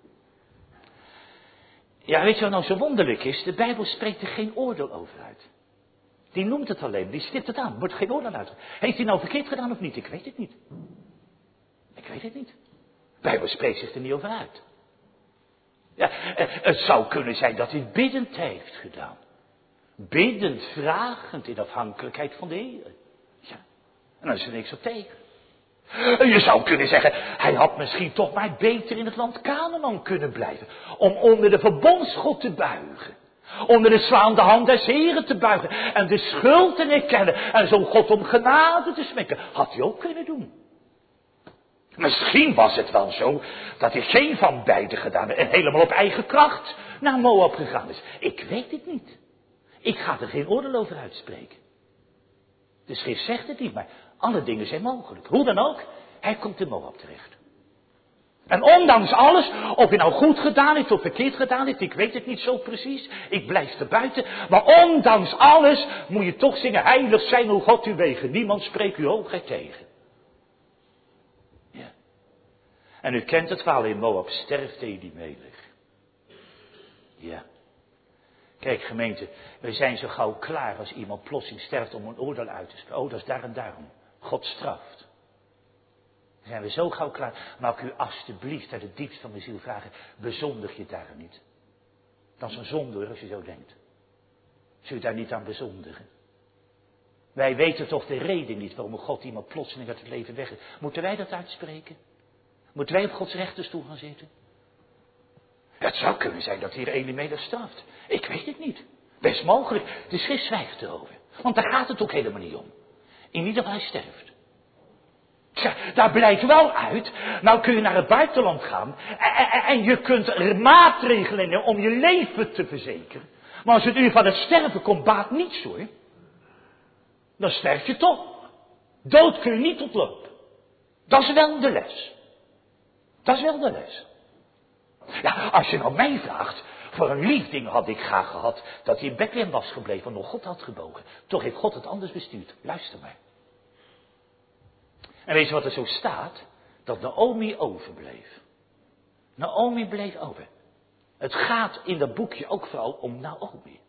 Speaker 1: Ja, weet je wat nou zo wonderlijk is? De Bijbel spreekt er geen oordeel over uit. Die noemt het alleen, die stipt het aan, wordt geen oordeel uit. Heeft hij nou verkeerd gedaan of niet? Ik weet het niet. Ik weet het niet. De Bijbel spreekt zich er niet over uit. Ja, het zou kunnen zijn dat hij biddend heeft gedaan. Biddend, vragend, in afhankelijkheid van de Heer. Ja, en dan is er niks op tegen. Je zou kunnen zeggen, hij had misschien toch maar beter in het land Canaan kunnen blijven. Om onder de verbondsgod te buigen. Onder de slaande hand des Heren te buigen. En de schuld te erkennen. En zo God om genade te smekken. Had hij ook kunnen doen. Misschien was het wel zo dat hij geen van beide gedaan heeft. En helemaal op eigen kracht naar Moab gegaan is. Ik weet het niet. Ik ga er geen oordeel over uitspreken. De schrift zegt het niet, maar alle dingen zijn mogelijk. Hoe dan ook, hij komt in Moab terecht. En ondanks alles, of je nou goed gedaan heeft of verkeerd gedaan heeft, ik weet het niet zo precies, ik blijf er buiten. Maar ondanks alles moet je toch zingen, heilig zijn hoe God u wegen. Niemand spreekt u hoogheid tegen. Ja. En u kent het verhaal, in Moab sterft Elimelech. Ja. Kijk gemeente, we zijn zo gauw klaar als iemand plotseling sterft om een oordeel uit te spreken. Oh, dat is daar en daarom. God straft. Dan zijn we zo gauw klaar. Mag ik u alstublieft uit het diepst van mijn ziel vragen, bezondig je daar niet. Dat is een zonde als je zo denkt. Zul je daar niet aan bezondigen? Wij weten toch de reden niet waarom God iemand plotseling uit het leven weg is. Moeten wij dat uitspreken? Moeten wij op Gods rechterstoel gaan zitten? Het zou kunnen zijn dat hier Elimelech straft. Ik weet het niet. Best mogelijk. De schrift zwijgt erover. Want daar gaat het ook helemaal niet om. In ieder geval hij sterft. Tja, daar blijkt wel uit, nou kun je naar het buitenland gaan en je kunt er maatregelen nemen om je leven te verzekeren. Maar als het uur van het sterven komt, baat niets hoor. Dan sterf je toch. Dood kun je niet ontlopen. Dat is wel de les. Dat is wel de les. Ja, als je nou mij vraagt, voor een lief ding had ik graag gehad dat hij in Bethlehem was gebleven en nog God had gebogen. Toch heeft God het anders bestuurd. Luister maar. En weet je wat er zo staat? Dat Naomi overbleef. Naomi bleef over. Het gaat in dat boekje ook vooral om Naomi.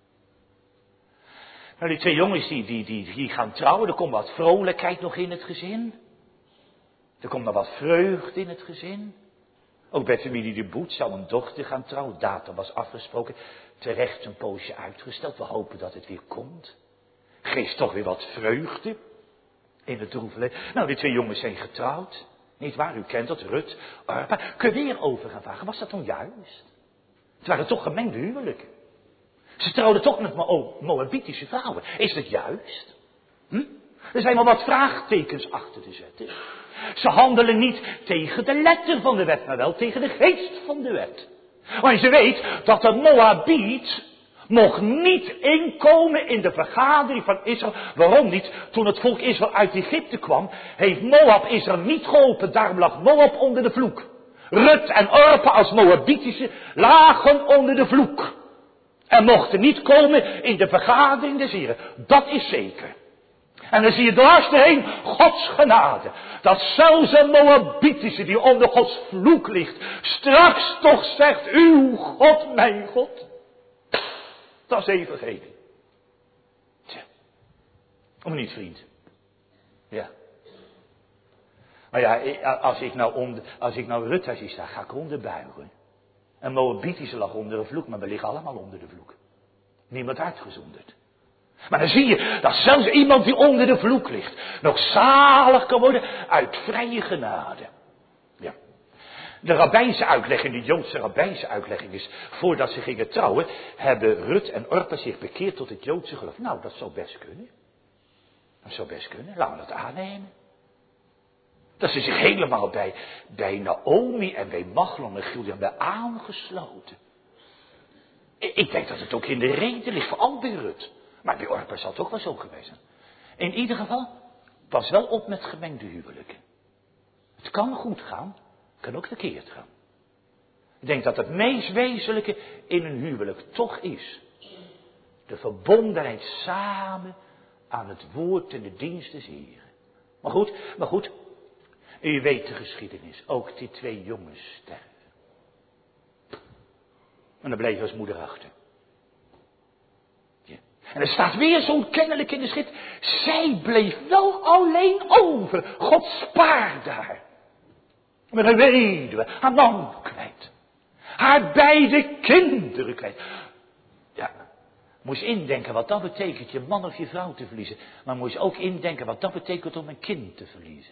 Speaker 1: Nou, die twee jongens die gaan trouwen, er komt wat vrolijkheid nog in het gezin. Er komt nog wat vreugde in het gezin. Ook bij familie de Boet zou een dochter gaan trouwen. Datum was afgesproken. Terecht een poosje uitgesteld. We hopen dat het weer komt. Geeft toch weer wat vreugde in het droeve. Nou, die twee jongens zijn getrouwd. Niet waar, u kent dat, Rut, Orpa. Kun je weer over gaan vragen, was dat dan juist? Het waren toch gemengde huwelijken. Ze trouwden toch met Moabitische vrouwen. Is dat juist? Er zijn wel wat vraagtekens achter te zetten. Ze handelen niet tegen de letter van de wet, maar wel tegen de geest van de wet. Want je weet dat de Moabiet mocht niet inkomen in de vergadering van Israël. Waarom niet? Toen het volk Israël uit Egypte kwam, heeft Moab Israël niet geholpen. Daarom lag Moab onder de vloek. Rut en Orpa als Moabitische lagen onder de vloek. En mochten niet komen in de vergadering des Heren. Dat is zeker. En dan zie je dwars heen Gods genade. Dat zelfs een Moabitische die onder Gods vloek ligt, straks toch zegt, uw God, mijn God. Dat is evangelie. Tja. Om niet, vriend. Ja. Maar ja, als ik nou Rut zie staan, ga ik onderbuigen. Een Moabitische lag onder de vloek, maar we liggen allemaal onder de vloek. Niemand uitgezonderd. Maar dan zie je dat zelfs iemand die onder de vloek ligt, nog zalig kan worden uit vrije genade. Ja. De rabbijnse uitlegging, de Joodse rabbijnse uitlegging is, voordat ze gingen trouwen, hebben Rut en Orpa zich bekeerd tot het Joodse geloof. Nou, dat zou best kunnen. Dat zou best kunnen, laten we dat aannemen. Dat ze zich helemaal bij Naomi en bij Machlon en Giljan bij aangesloten. Ik denk dat het ook in de reden ligt, vooral bij Rut. Maar bij Orpa zal het ook wel zo geweest zijn. In ieder geval, pas wel op met gemengde huwelijken. Het kan goed gaan, het kan ook verkeerd gaan. Ik denk dat het meest wezenlijke in een huwelijk toch is de verbondenheid samen aan het woord en de dienst des Heren. Maar goed, u weet de geschiedenis. Ook die twee jongens sterven. En dan bleef als moeder achter. Ja. En er staat weer zo kennelijk in de schrift. Zij bleef wel alleen over. God spaarde haar. Met een weduwe, haar man kwijt. Haar beide kinderen kwijt. Ja, moest indenken wat dat betekent je man of je vrouw te verliezen. Maar moest ook indenken wat dat betekent om een kind te verliezen.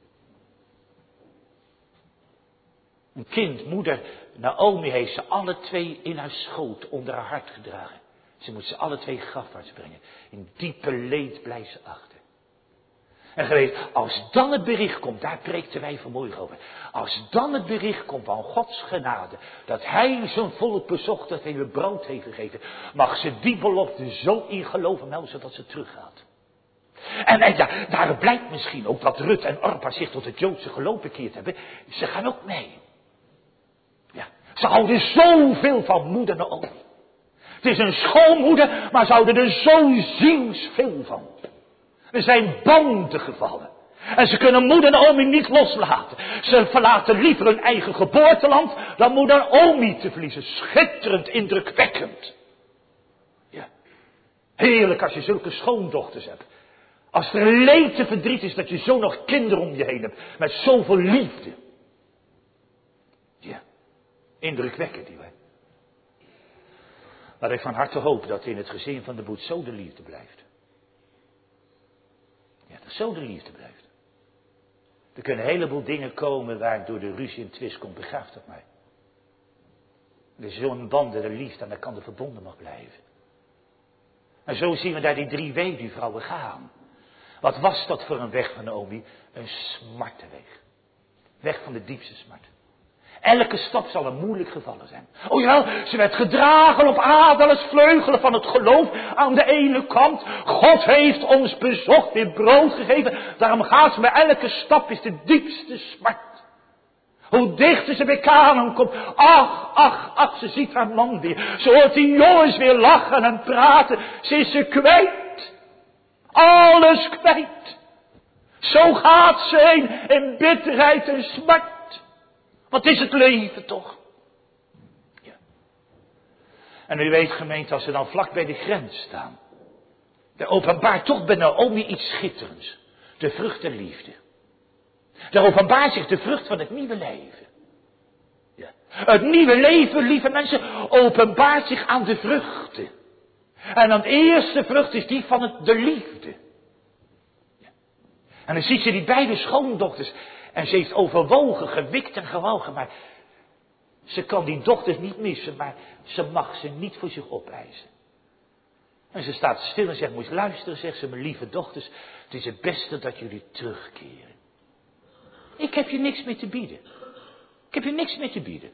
Speaker 1: Een kind, moeder Naomi heeft ze alle twee in haar schoot onder haar hart gedragen. Ze moet ze alle twee grafwaarts brengen. In diepe leed blijft ze achter. En geweten, als dan het bericht komt, daar preekten wij vanmorgen over. Als dan het bericht komt van Gods genade, dat hij zijn volk bezocht, dat hij hem brood heeft gegeven, mag ze die belofte zo in geloven melden, zodat ze teruggaat. En ja, daar blijkt misschien ook dat Rut en Orpa zich tot het Joodse geloof bekeerd hebben. Ze gaan ook mee. Ja, ze houden zoveel van moeder Naomi. Het is een schoonmoeder, maar ze houden er zo zielsveel van. Er zijn banden gevallen. En ze kunnen moeder Naomi niet loslaten. Ze verlaten liever hun eigen geboorteland dan moeder Naomi te verliezen. Schitterend, indrukwekkend. Ja. Heerlijk als je zulke schoondochters hebt. Als er leed en verdriet is dat je zo nog kinderen om je heen hebt. Met zoveel liefde. Ja. Indrukwekkend, die wij. Maar ik van harte hoop dat in het gezin van de Boet zo de liefde blijft. Ja, dat zo de liefde blijft. Er kunnen een heleboel dingen komen waar door de ruzie en twist komt, begrijp dat maar. Er is zo'n banden, de liefde, en daar kan de verbonden nog blijven. En zo zien we daar die 3 weduwvrouwen gaan. Wat was dat voor een weg van Naomi? Een smartenweg. Weg van de diepste smart. Elke stap zal een moeilijk gevallen zijn. O jawel, ze werd gedragen op adelersvleugelen van het geloof aan de ene kant. God heeft ons bezocht, weer brood gegeven. Daarom gaat ze bij elke stap is de diepste smart. Hoe dichter ze bij Canaan komt. Ach, ze ziet haar man weer. Ze hoort die jongens weer lachen en praten. Ze is ze kwijt. Alles kwijt. Zo gaat ze heen in bitterheid en smart. Wat is het leven toch? Ja. En u weet gemeente, als ze dan vlak bij de grens staan. Daar openbaart toch bij Naomi iets schitterends. De vrucht der liefde. Daar openbaart zich de vrucht van het nieuwe leven. Ja. Het nieuwe leven, lieve mensen, openbaart zich aan de vruchten. En dan de eerste vrucht is die van de liefde. Ja. En dan ziet ze die beide schoondochters. En ze heeft overwogen, gewikt en gewogen. Maar ze kan die dochters niet missen. Maar ze mag ze niet voor zich opeisen. En ze staat stil en zegt, moet je luisteren, zegt ze, mijn lieve dochters. Het is het beste dat jullie terugkeren. Ik heb je niks meer te bieden. Ik heb je niks meer te bieden.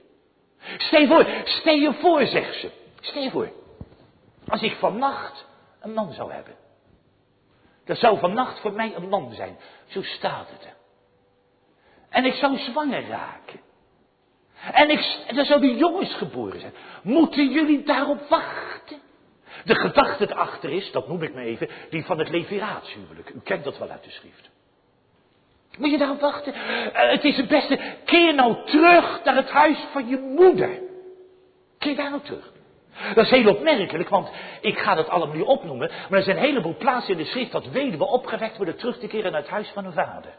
Speaker 1: Stel je voor, zegt ze. Stel je voor. Als ik vannacht een man zou hebben. Dat zou vannacht voor mij een man zijn. Zo staat het er. En ik zou zwanger raken. En er zouden jongens geboren zijn. Moeten jullie daarop wachten? De gedachte erachter is, dat noem ik me even, die van het leviraatshuwelijk. U kent dat wel uit de schrift. Moet je daarop wachten? Het is het beste. Keer nou terug naar het huis van je moeder. Keer daar nou terug. Dat is heel opmerkelijk, want ik ga dat allemaal niet opnoemen. Maar er zijn een heleboel plaatsen in de schrift dat weduwen opgewekt worden terug te keren naar het huis van hun vader.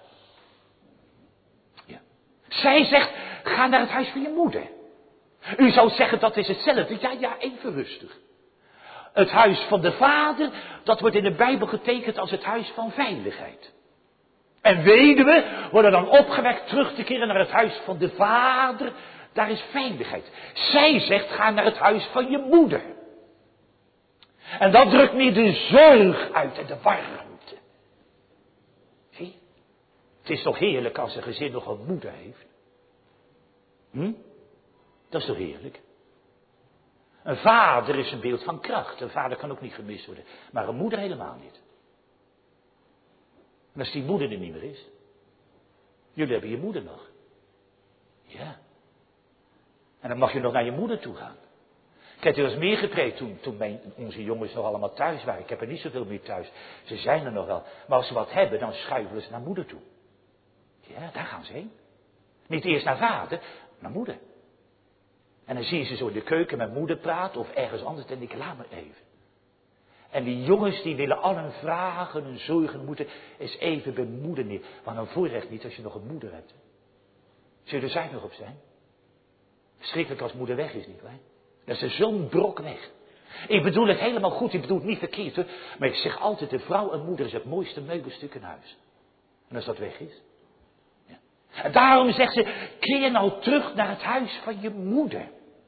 Speaker 1: Ja. Zij zegt, ga naar het huis van je moeder. U zou zeggen, dat is hetzelfde. Ja, even rustig. Het huis van de vader, dat wordt in de Bijbel getekend als het huis van veiligheid. En weduwen worden dan opgewekt terug te keren naar het huis van de vader. Daar is veiligheid. Zij zegt, ga naar het huis van je moeder. En dat drukt meer de zorg uit en de warmte. Zie? Het is toch heerlijk als een gezin nog een moeder heeft? Dat is toch heerlijk? Een vader is een beeld van kracht. Een vader kan ook niet gemist worden. Maar een moeder helemaal niet. En als die moeder er niet meer is. Jullie hebben je moeder nog. Ja. En dan mag je nog naar je moeder toe gaan. Ik heb er eens meer gepreekt toen onze jongens nog allemaal thuis waren. Ik heb er niet zoveel meer thuis. Ze zijn er nog wel. Maar als ze wat hebben, dan schuiven ze naar moeder toe. Ja, daar gaan ze heen. Niet eerst naar vader, naar moeder. En dan zie je ze zo in de keuken met moeder praten of ergens anders. En ik laat me even. En die jongens die willen allen vragen en zorgen moeten. Eens even bij moeder neer. Want een voorrecht niet als je nog een moeder hebt. Zul je er zuinig op zijn? Verschrikkelijk als moeder weg is, nietwaar? Dat is zo'n brok weg. Ik bedoel het helemaal goed, ik bedoel het niet verkeerd hoor. Maar ik zeg altijd, de vrouw en moeder is het mooiste meubelstuk in huis. En als dat weg is. Ja. En daarom zegt ze, keer nou terug naar het huis van je moeder.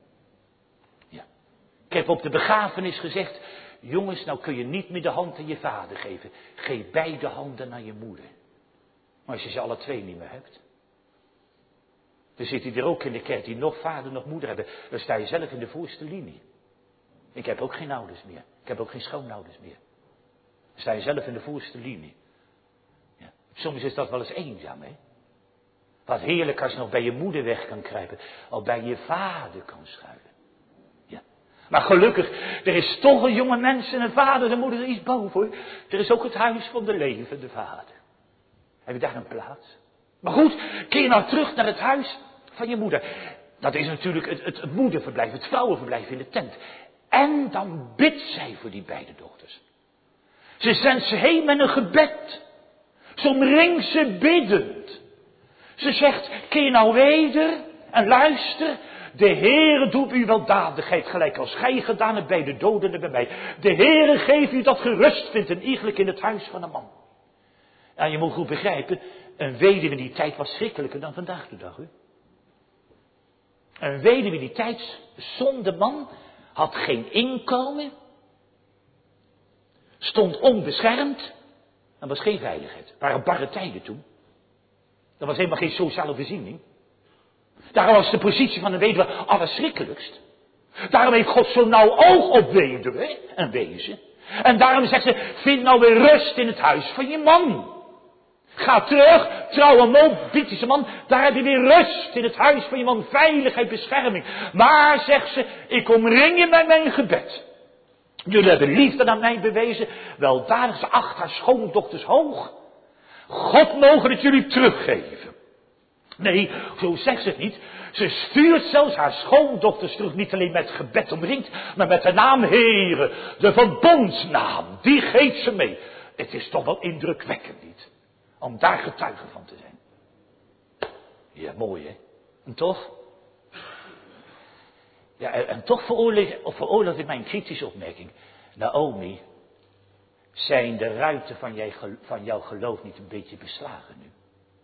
Speaker 1: Ja. Ik heb op de begrafenis gezegd, jongens, nou kun je niet meer de hand aan je vader geven. Geef beide handen aan je moeder. Maar als je ze alle twee niet meer hebt. Dan zit hij er ook in de kerk die nog vader nog moeder hebben. Dan sta je zelf in de voorste linie. Ik heb ook geen ouders meer. Ik heb ook geen schoonouders meer. Dan sta je zelf in de voorste linie. Ja. Soms is dat wel eens eenzaam, hè. Wat heerlijk als je nog bij je moeder weg kan kruipen. Al bij je vader kan schuilen. Ja. Maar gelukkig, er is toch een jonge mens en een vader en moeder er iets boven hoor. Er is ook het huis van de levende vader. Heb je daar een plaats? Maar goed, keer nou terug naar het huis van je moeder. Dat is natuurlijk het moederverblijf, het vrouwenverblijf in de tent. En dan bidt zij voor die beide dochters. Ze zendt ze heen met een gebed. Ze omringt ze biddend. Ze zegt, keer nou weder en luister. De Heere doet u weldadigheid gelijk als gij gedaan hebt bij de doden en bij mij. De Heere geeft u dat gerust vindt en iegelijk in het huis van een man. En je moet goed begrijpen, een weduwe in die tijd was schrikkelijker dan vandaag de dag. Hè? Een weduwe in die tijd zonder man had geen inkomen, stond onbeschermd, Dat was geen veiligheid. Het waren barre tijden toen. Dat was helemaal geen sociale voorziening. Daarom was de positie van een weduwe allerschrikkelijkst. Daarom heeft God zo nauw oog op weduwe en wezen. En daarom zegt ze, vind nou weer rust in het huis van je man. Ga terug, trouwe moabitische man, daar heb je weer rust in het huis van je man, veiligheid, bescherming. Maar, zegt ze, ik omring je met mijn gebed. Jullie hebben liefde aan mij bewezen, weldadig ze acht haar schoondochters hoog. God mogen het jullie teruggeven. Nee, zo zegt ze het niet. Ze stuurt zelfs haar schoondochters terug, niet alleen met gebed omringd, maar met de naam Heere, de verbondsnaam, die geeft ze mee. Het is toch wel indrukwekkend niet, om daar getuige van te zijn. Ja, mooi hè, en toch? Ja, en toch veroorloof ik mijn kritische opmerking. Naomi, zijn de ruiten van jouw geloof niet een beetje beslagen nu?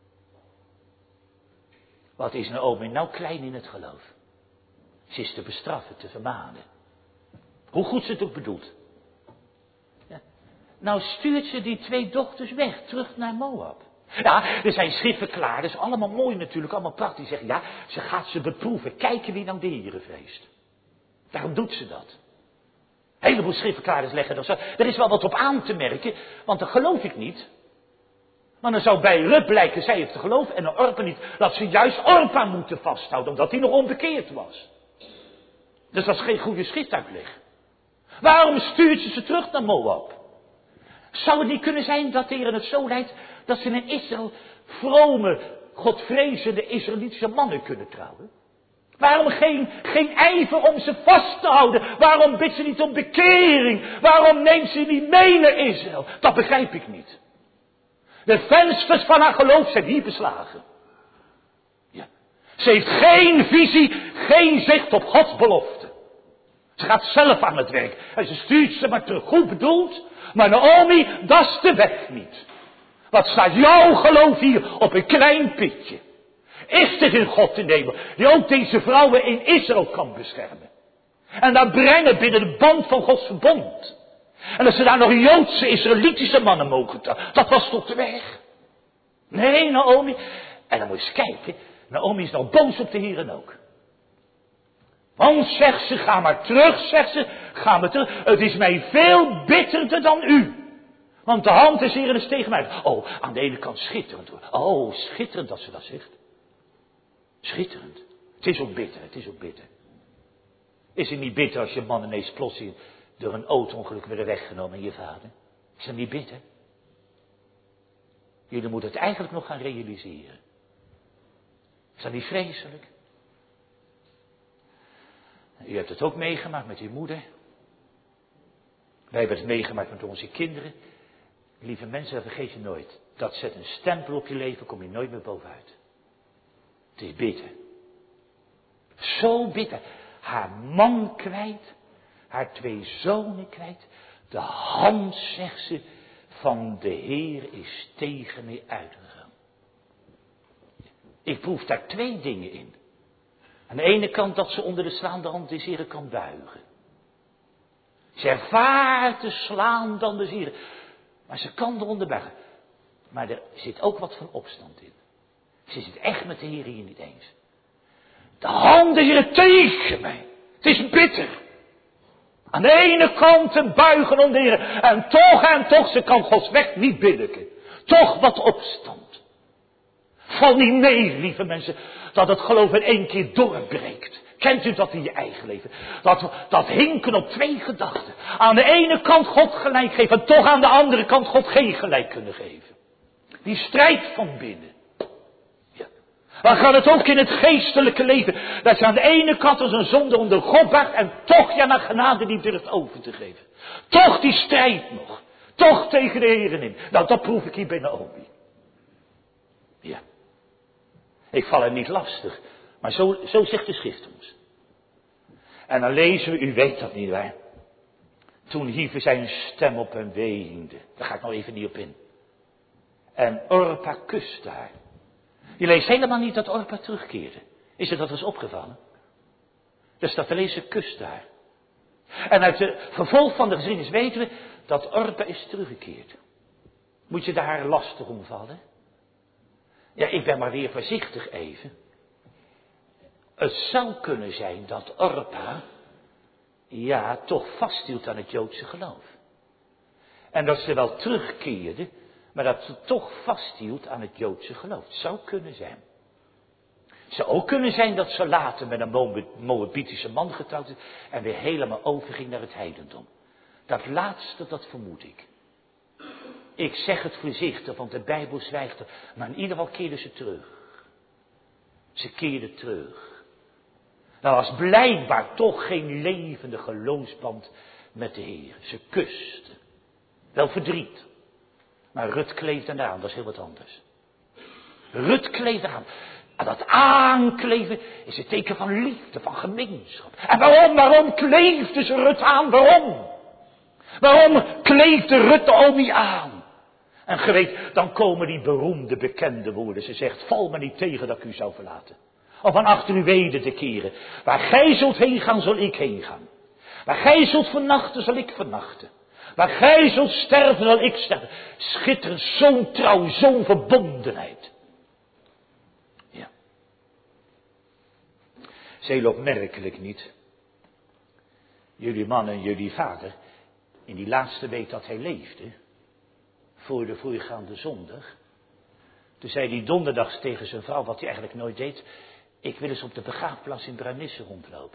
Speaker 1: Wat is Naomi nou klein in het geloof? Ze is te bestraffen, te vermanen. Hoe goed ze het ook bedoelt. Ja. Nou stuurt ze die 2 dochters weg, terug naar Moab. Ja, er zijn schriftverklaarders, allemaal mooi natuurlijk, allemaal prachtig. Die zeggen, ja, ze gaat ze beproeven, kijken wie nou de Heere vreest. Daarom doet ze dat. Een heleboel schriftverklaarders leggen dat zo. Er is wel wat op aan te merken, want dat geloof ik niet. Maar dan zou bij Rut blijken, zij heeft te geloven en Orpa niet, dat ze juist Orpa moeten vasthouden, omdat hij nog onbekeerd was. Dus dat is geen goede schriftuitleg. Waarom stuurt ze terug naar Moab? Zou het niet kunnen zijn dat de Heer het zo leidt, dat ze in Israël vrome, godvrezende Israëlitische mannen kunnen trouwen? Waarom geen ijver om ze vast te houden? Waarom bidt ze niet om bekering? Waarom neemt ze niet mee naar Israël? Dat begrijp ik niet. De vensters van haar geloof zijn hier beslagen. Ja. Ze heeft geen visie, geen zicht op Gods belofte. Ze gaat zelf aan het werk en ze stuurt ze maar terug. Goed bedoeld, maar Naomi, dat is de weg niet. Wat staat jouw geloof hier op een klein pitje? Is dit een God in de hemel, die ook deze vrouwen in Israël kan beschermen? En daar brengen binnen de band van Gods verbond. En dat ze daar nog Joodse, Israëlitische mannen mogen trouwen. Dat was toch de weg? Nee, Naomi. En dan moet je eens kijken. Naomi is nou boos op de Heeren ook. Want, zegt ze, ga maar terug, zegt ze. Ga maar terug. Het is mij veel bitterder dan u. Want de hand des Heeren is tegen mij. Oh, aan de ene kant schitterend hoor. Oh, schitterend dat ze dat zegt. Schitterend. Het is ook bitter, het is ook bitter. Is het niet bitter als je man ineens plotseling door een auto-ongeluk werden weggenomen en je vader? Is dat niet bitter? Jullie moeten het eigenlijk nog gaan realiseren. Is dat niet vreselijk? U hebt het ook meegemaakt met uw moeder. Wij hebben het meegemaakt met onze kinderen. Lieve mensen, dat vergeet je nooit. Dat zet een stempel op je leven, kom je nooit meer bovenuit. Het is bitter. Zo bitter. Haar man kwijt. Haar 2 zonen kwijt. De hand, zegt ze, van de Heer is tegen mij uitgegaan. Ik proef daar 2 dingen in. Aan de ene kant dat ze onder de slaande hand des Heeren kan buigen. Ze ervaart te slaan dan des Heeren. Maar ze kan eronder buigen. Maar er zit ook wat van opstand in. Ze zit echt met de Heer hier niet eens. De hand des Heeren tegen mij. Het is bitter. Aan de ene kant een buigen om de Heer. En toch, ze kan Gods weg niet billijken. Toch wat opstand. Val niet mee, lieve mensen, dat het geloof in 1 keer doorbreekt. Kent u dat in je eigen leven? Dat hinken op 2 gedachten. Aan de ene kant God gelijk geven en toch aan de andere kant God geen gelijk kunnen geven. Die strijd van binnen. Ja. Dan gaat het ook in het geestelijke leven. Dat je aan de ene kant als een zonde onder God wacht en toch ja naar genade niet durft over te geven. Toch die strijd nog. Toch tegen de Heeren in. Nou, dat proef ik hier bij Naomi. Ja. Ik val er niet lastig. Maar zo zegt de schrift ons. En dan lezen we, u weet dat niet waar. Toen hief zijn stem op en weende. Daar ga ik nou even niet op in. En Orpa kuste haar. Je leest helemaal niet dat Orpa terugkeerde. Is het dat eens opgevallen? Dus dat lezen kuste haar. En uit het vervolg van de geschiedenis weten we dat Orpa is teruggekeerd. Moet je daar lastig om vallen? Ja, ik ben maar weer voorzichtig even. Het zou kunnen zijn dat Orpa, ja, toch vasthield aan het Joodse geloof. En dat ze wel terugkeerde, maar dat ze toch vasthield aan het Joodse geloof. Het zou kunnen zijn. Het zou ook kunnen zijn dat ze later met een Moabitische man getrouwd is en weer helemaal overging naar het heidendom. Dat laatste, dat vermoed ik. Ik zeg het voorzichtig, want de Bijbel zwijgt er. Maar in ieder geval keerden ze terug. Ze keerden terug. Nou was blijkbaar toch geen levende geloofsband met de Heer. Ze kusten. Wel verdriet. Maar Rut kleefde aan, dat is heel wat anders. Rut kleefde aan. En dat aankleven is het teken van liefde, van gemeenschap. En waarom kleefde ze Rut aan? Waarom kleefde Rut de Naomi aan? En ge weet, dan komen die beroemde bekende woorden. Ze zegt, val me niet tegen dat ik u zou verlaten. Of van achter u weder te keren. Waar gij zult heen gaan, zal ik heen gaan. Waar gij zult vernachten, zal ik vernachten. Waar gij zult sterven, zal ik sterven. Schitterend, zo'n trouw, zo'n verbondenheid. Ja. Het is heel opmerkelijk niet. Jullie man en jullie vader, in die laatste week dat hij leefde, voor de voorgaande zondag, toen zei hij donderdags tegen zijn vrouw, wat hij eigenlijk nooit deed, ik wil eens op de begraafplaats in Brunisse rondlopen.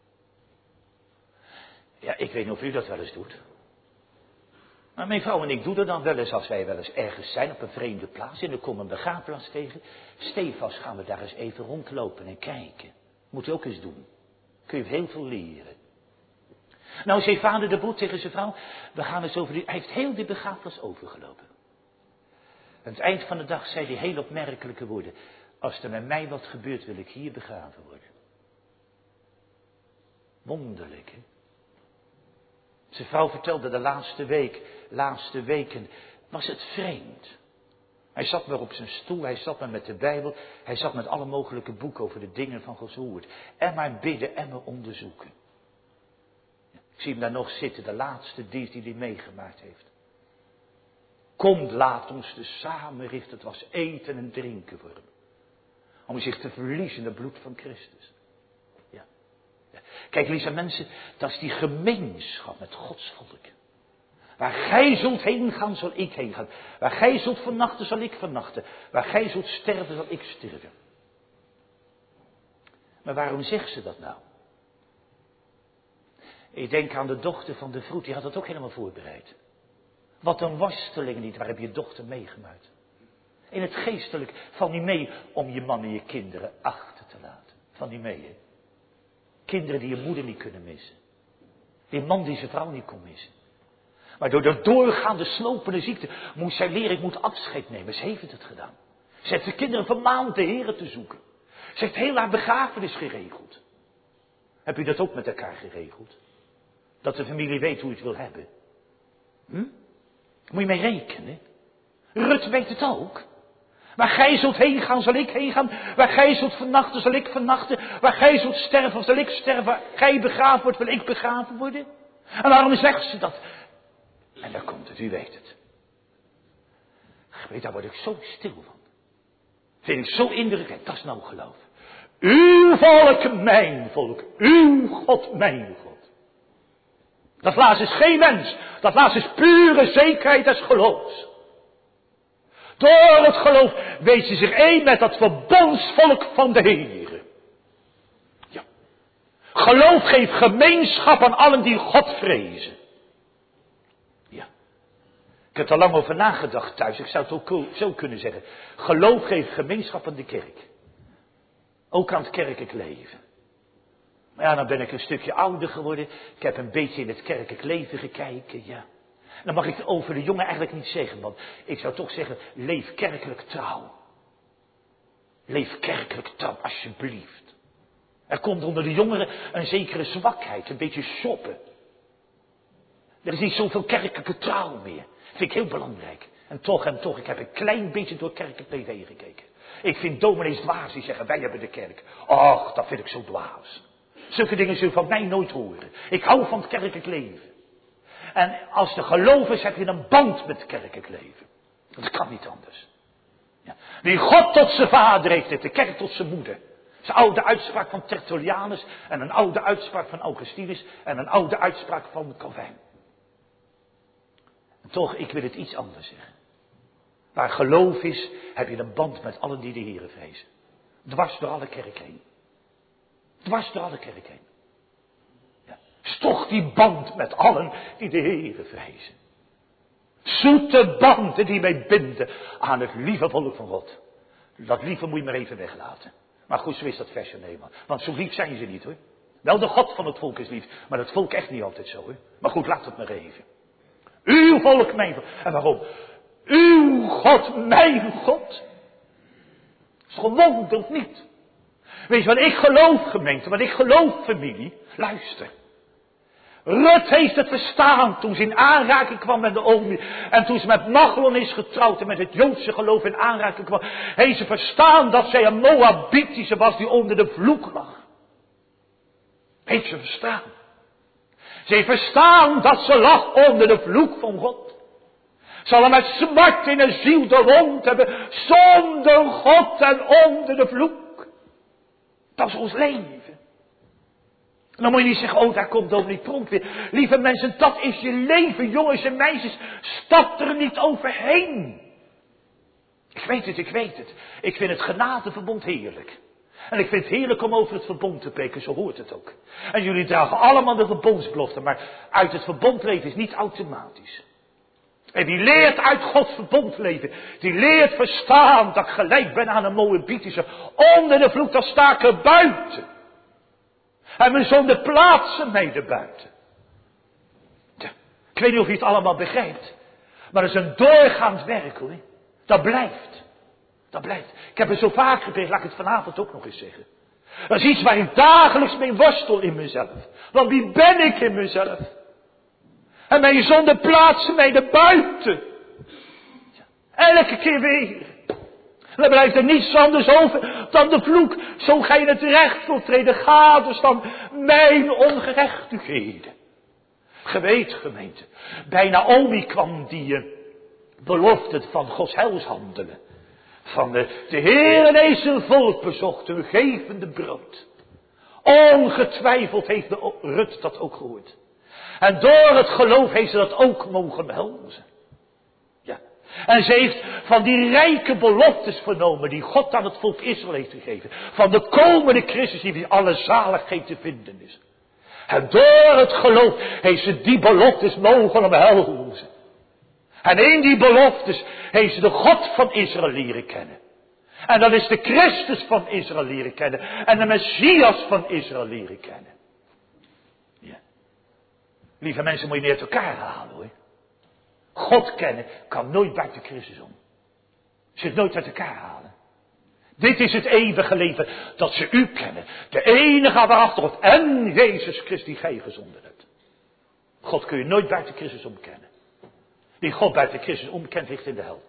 Speaker 1: Ja, ik weet niet of u dat wel eens doet. Maar mijn vrouw en ik doen dat dan wel eens als wij wel eens ergens zijn op een vreemde plaats en er komt een begraafplaats tegen. Stevast gaan we daar eens even rondlopen en kijken. Moet u ook eens doen. Kun je heel veel leren. Nou, zei vader de Boer tegen zijn vrouw, we gaan eens over hij heeft heel die begraafplaats overgelopen. Aan het eind van de dag zei hij heel opmerkelijke woorden. Als er met mij wat gebeurt, wil ik hier begraven worden. Wonderlijk, hè? Zijn vrouw vertelde de laatste weken, was het vreemd. Hij zat maar op zijn stoel, hij zat maar met de Bijbel, hij zat met alle mogelijke boeken over de dingen van Gods woord. En maar bidden en maar onderzoeken. Ik zie hem daar nog zitten, de laatste dienst die hij meegemaakt heeft. Komt, laat ons te samen richten, het was eten en drinken voor hem. Om zich te verliezen in het bloed van Christus. Ja. Ja. Kijk, lieve mensen, dat is die gemeenschap met Gods volk. Waar gij zult heen gaan, zal ik heen gaan. Waar gij zult vernachten, zal ik vernachten. Waar gij zult sterven, zal ik sterven. Maar waarom zegt ze dat nou? Ik denk aan de dochter van de vroed, die had dat ook helemaal voorbereid. Wat een worsteling niet, waar heb je dochter meegemaakt? In het geestelijk, val niet mee om je man en je kinderen achter te laten. Val niet mee, hè? Kinderen die je moeder niet kunnen missen. Die man die zijn vrouw niet kon missen. Maar door de doorgaande slopende ziekte moest zij leren, ik moet afscheid nemen. Ze heeft het gedaan. Ze heeft de kinderen vermaand de Heere te zoeken. Ze heeft heel haar begrafenis geregeld. Heb u dat ook met elkaar geregeld? Dat de familie weet hoe je het wil hebben. Moet je mee rekenen. Rut weet het ook. Waar gij zult heen gaan, zal ik heen gaan. Waar gij zult vernachten, zal ik vernachten. Waar gij zult sterven, zal ik sterven. Waar gij begraven wordt, wil ik begraven worden. En waarom zegt ze dat? En daar komt het, u weet het. Weet, daar word ik zo stil van. Vind ik zo indrukwekkend, dat is nou geloof. Uw volk, mijn volk. Uw God, mijn God. Dat laatste is geen mens. Dat laatste is pure zekerheid des geloofs. Door het geloof weet ze zich één met dat verbondsvolk van de Heer. Ja. Geloof geeft gemeenschap aan allen die God vrezen. Ja. Ik heb er lang over nagedacht thuis. Ik zou het ook zo kunnen zeggen. Geloof geeft gemeenschap aan de kerk. Ook aan het kerkelijk leven. Maar ja, dan ben ik een stukje ouder geworden. Ik heb een beetje in het kerkelijk leven gekeken, ja. Dan mag ik over de jongen eigenlijk niet zeggen, want ik zou toch zeggen, leef kerkelijk trouw. Leef kerkelijk trouw, alsjeblieft. Er komt onder de jongeren een zekere zwakheid, een beetje shoppen. Er is niet zoveel kerkelijke trouw meer. Dat vind ik heel belangrijk. En toch, ik heb een klein beetje door kerkelijk leven heen gekeken. Ik vind dominees dwaas die zeggen, wij hebben de kerk. Och, dat vind ik zo dwaas. Zulke dingen zul je van mij nooit horen. Ik hou van het kerkelijk leven. En als de geloof is, heb je een band met het kerkelijk leven. Dat kan niet anders. Ja. Wie God tot zijn vader heeft de kerk tot zijn moeder. Dat is een oude uitspraak van Tertullianus en een oude uitspraak van Augustinus en een oude uitspraak van Calvijn. En toch, ik wil het iets anders zeggen. Waar geloof is, heb je een band met allen die de Heere vrezen. Dwars door alle kerk heen. Dwars door alle kerk heen. Ja. Is toch die band met allen die de Heere vrezen. Zoete banden die mij binden aan het lieve volk van God. Dat lieve moet je maar even weglaten. Maar goed, zo is dat versje nemen. Want zo lief zijn ze niet hoor. Wel de God van het volk is lief, maar het volk echt niet altijd zo hoor. Maar goed, laat het maar even. Uw volk, mijn volk. En waarom? Uw God, mijn God. Is gewoon of niet? Weet je wat ik geloof, gemeente, wat ik geloof, familie? Luister. Rut heeft het verstaan toen ze in aanraking kwam met de Omi. En toen ze met Machlon is getrouwd en met het Joodse geloof in aanraking kwam. Heeft ze verstaan dat zij een Moabitische was die onder de vloek lag. Heeft ze verstaan. Ze heeft verstaan dat ze lag onder de vloek van God. Ze zal met smart in haar ziel de wond hebben. Zonder God en onder de vloek. Dat is ons leven. En dan moet je niet zeggen, oh daar komt Dominee Pronk weer. Lieve mensen, dat is je leven, jongens en meisjes. Stap er niet overheen. Ik weet het, ik weet het. Ik vind het genadeverbond heerlijk. En ik vind het heerlijk om over het verbond te preken, zo hoort het ook. En jullie dragen allemaal de verbondsbelofte, maar uit het verbond leven is niet automatisch. En die leert uit Gods verbond leven. Die leert verstaan dat ik gelijk ben aan een Moabitische. Onder de vloek, dan sta ik er buiten. En we zonder plaatsen mee erbuiten. Ja, ik weet niet of je het allemaal begrijpt. Maar dat is een doorgaand werk hoor. Dat blijft. Dat blijft. Ik heb het zo vaak gepreekt, laat ik het vanavond ook nog eens zeggen. Dat is iets waar ik dagelijks mee worstel in mezelf. Want wie ben ik in mezelf? En ben je zonder plaatsen mee erbuiten. Ja, elke keer weer. En dan blijft er niets anders over dan de vloek. Zo ga je het recht voltreden. Ga dus van mijn ongerechtigheden. Geweten gemeente. Bij Naomi kwam die belofte van Gods heilshandelen. Van de Heere heeft zijn volk bezocht. Hun gevende brood. Ongetwijfeld heeft de Rut dat ook gehoord. En door het geloof heeft ze dat ook mogen behelzen. Ja. En ze heeft van die rijke beloftes vernomen die God aan het volk Israël heeft gegeven. Van de komende Christus die alle zaligheid te vinden is. En door het geloof heeft ze die beloftes mogen omhelzen. En in die beloftes heeft ze de God van Israël leren kennen. En dat is de Christus van Israël leren kennen. En de Messias van Israël leren kennen. Ja. Lieve mensen, moet je niet uit elkaar halen hoor. God kennen kan nooit buiten Christus om. Ze het nooit uit elkaar halen. Dit is het eeuwige leven dat ze u kennen. De enige waarachter God en Jezus Christus die gij gezonden hebt. God kun je nooit buiten Christus omkennen. Wie God buiten Christus omkent ligt in de hel.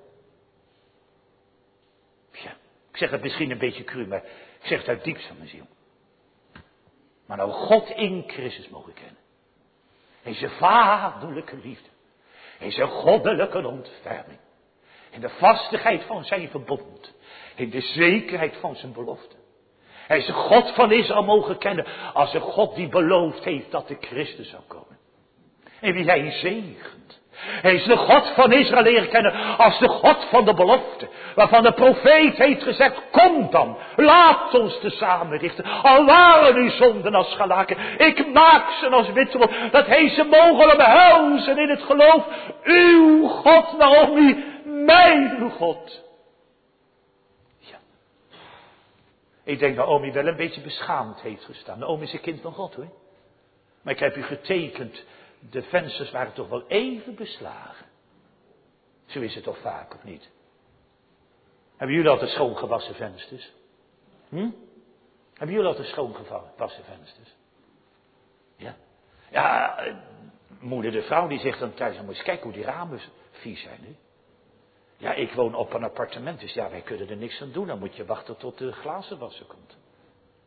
Speaker 1: Ja, ik zeg het misschien een beetje cru, maar ik zeg het uit diepst van mijn ziel. Maar nou God in Christus mogen kennen. In zijn vaderlijke liefde. In zijn goddelijke ontferming. In de vastigheid van zijn verbond. In de zekerheid van zijn belofte. Hij is de God van Israël mogen kennen. Als een God die beloofd heeft dat de Christus zou komen. En wie hij zegent. Hij is de God van Israël leren kennen als de God van de belofte. Waarvan de profeet heeft gezegd, kom dan, laat ons tezamen richten. Al waren uw zonden als scharlaken, ik maak ze als witte wol. Dat hij ze mogen omhelzen in het geloof. Uw God, Naomi, mijn God. Ja. Ik denk dat Naomi wel een beetje beschaamd heeft gestaan. Naomi is een kind van God hoor. Maar ik heb u getekend. De vensters waren toch wel even beslagen. Zo is het toch vaak, of niet? Hebben jullie altijd schoongewassen vensters? Hebben jullie altijd schoongewassen vensters? Ja. Ja, moeder de vrouw die zegt dan thuis, dan moet je eens kijken hoe die ramen vies zijn. Hè? Ja, ik woon op een appartement, dus ja, wij kunnen er niks aan doen. Dan moet je wachten tot de glazenwasser komt.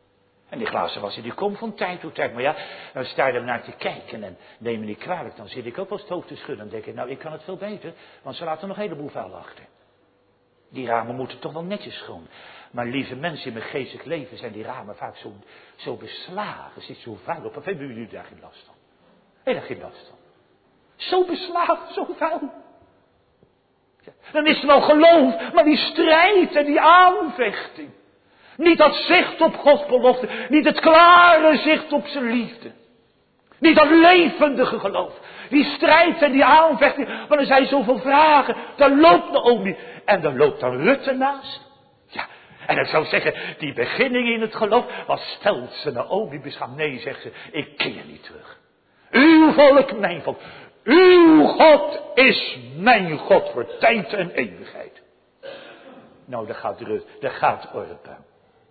Speaker 1: En die glazen wassen, die komt van tijd tot tijd. Maar ja, dan sta je er naar te kijken en neem me niet kwalijk. Dan zit ik ook wel eens het hoofd te schudden. Dan denk ik, nou, ik kan het veel beter. Want ze laten nog een heleboel vuil achter. Die ramen moeten toch wel netjes schoon. Maar lieve mensen, in mijn geestelijk leven zijn die ramen vaak zo beslagen. Zit zo vuil op. Of hebben jullie daar geen last van? Heb je daar geen last van? Zo beslagen, zo vuil. Ja, dan is er wel geloof, maar die strijd en die aanvechting. Niet dat zicht op Gods belofte. Niet het klare zicht op zijn liefde. Niet dat levendige geloof. Die strijd en die aanvechting. Want er zijn zoveel vragen. Daar loopt Naomi. En daar loopt dan Rutte naast. Ja. En ik zou zeggen, die beginning in het geloof. Wat stelt ze Naomi beschaamd? Nee, zegt ze, ik keer niet terug. Uw volk, mijn volk. Uw God is mijn God voor tijd en eeuwigheid. Nou, daar gaat Orpa.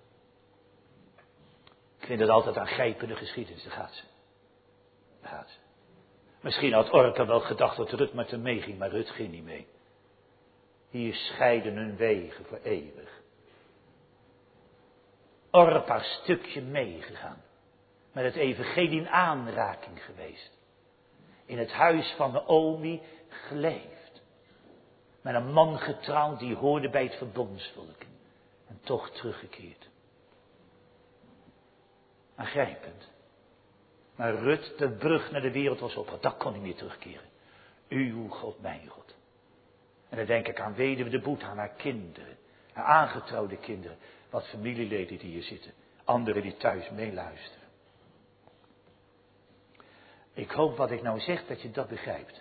Speaker 1: Ik vind het altijd aangrijpende geschiedenis, daar gaat ze. Daar gaat ze. Misschien had Orpa wel gedacht dat Rut met hem meeging, maar Rut ging niet mee. Hier scheiden hun wegen voor eeuwig. Orpa stukje meegegaan. Met het evangelie in aanraking geweest. In het huis van Naomi geleefd. Met een man getrouwd die hoorde bij het verbondsvolk. En toch teruggekeerd. Aangrijpend. Maar Rut, de brug naar de wereld was op. Dat kon niet meer terugkeren. Uw God, mijn God. En dan denk ik aan weduwe de Boet, aan haar kinderen. Haar aangetrouwde kinderen. Wat familieleden die hier zitten. Anderen die thuis meeluisteren. Ik hoop wat ik nou zeg dat je dat begrijpt.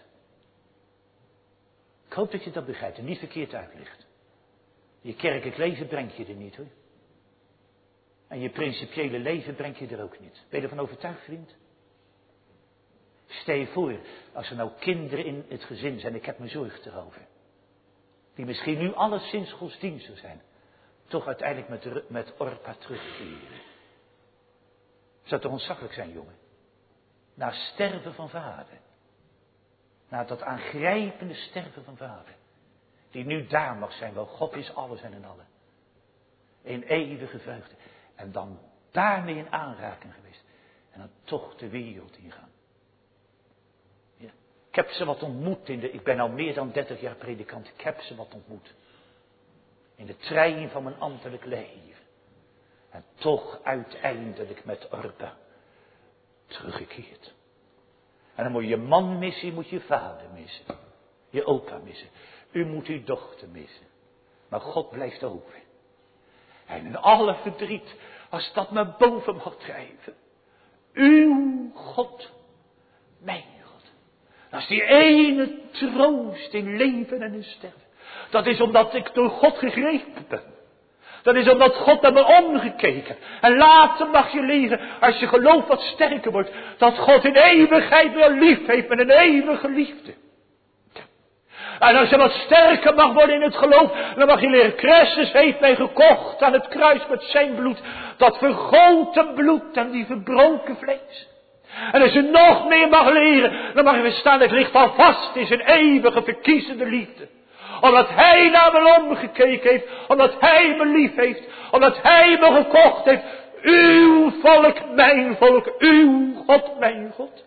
Speaker 1: Ik hoop dat je dat begrijpt en niet verkeerd uitlegt. Je kerkelijk leven brengt je er niet hoor. En je principiële leven brengt je er ook niet. Ben je ervan overtuigd, vriend? Stel je voor, als er nou kinderen in het gezin zijn, ik heb me zorg erover. Die misschien nu alleszins godsdienstig zijn. Toch uiteindelijk met Orpa terugkeren. Zou toch ontzaglijk zijn, jongen? Na sterven van vader. Na dat aangrijpende sterven van vader. Die nu daar mag zijn, wel God is alles en in allen. In eeuwige vreugde. En dan daarmee in aanraking geweest. En dan toch de wereld ingaan. Ja. Ik heb ze wat ontmoet ik ben al meer dan 30 jaar predikant. Ik heb ze wat ontmoet. In de trein van mijn ambtelijk leven. En toch uiteindelijk met Orpa teruggekeerd. En dan moet je man missen, je moet je vader missen. Je opa missen. U moet uw dochter missen. Maar God blijft over. En in alle verdriet, als dat maar boven mag drijven. Uw God, mijn God. Dat is die ene troost in leven en in sterven. Dat is omdat ik door God gegrepen ben. Dat is omdat God naar me omgekeken. En later mag je leren, als je geloof wat sterker wordt, dat God in eeuwigheid weer lief heeft met een eeuwige liefde. En als je wat sterker mag worden in het geloof, dan mag je leren, Christus heeft mij gekocht aan het kruis met zijn bloed. Dat vergoten bloed en die verbroken vlees. En als je nog meer mag leren, dan mag je verstaan, het ligt al vast in zijn eeuwige verkiezende liefde. Omdat hij naar me omgekeken heeft. Omdat hij me lief heeft. Omdat hij me gekocht heeft. Uw volk, mijn volk. Uw God, mijn God.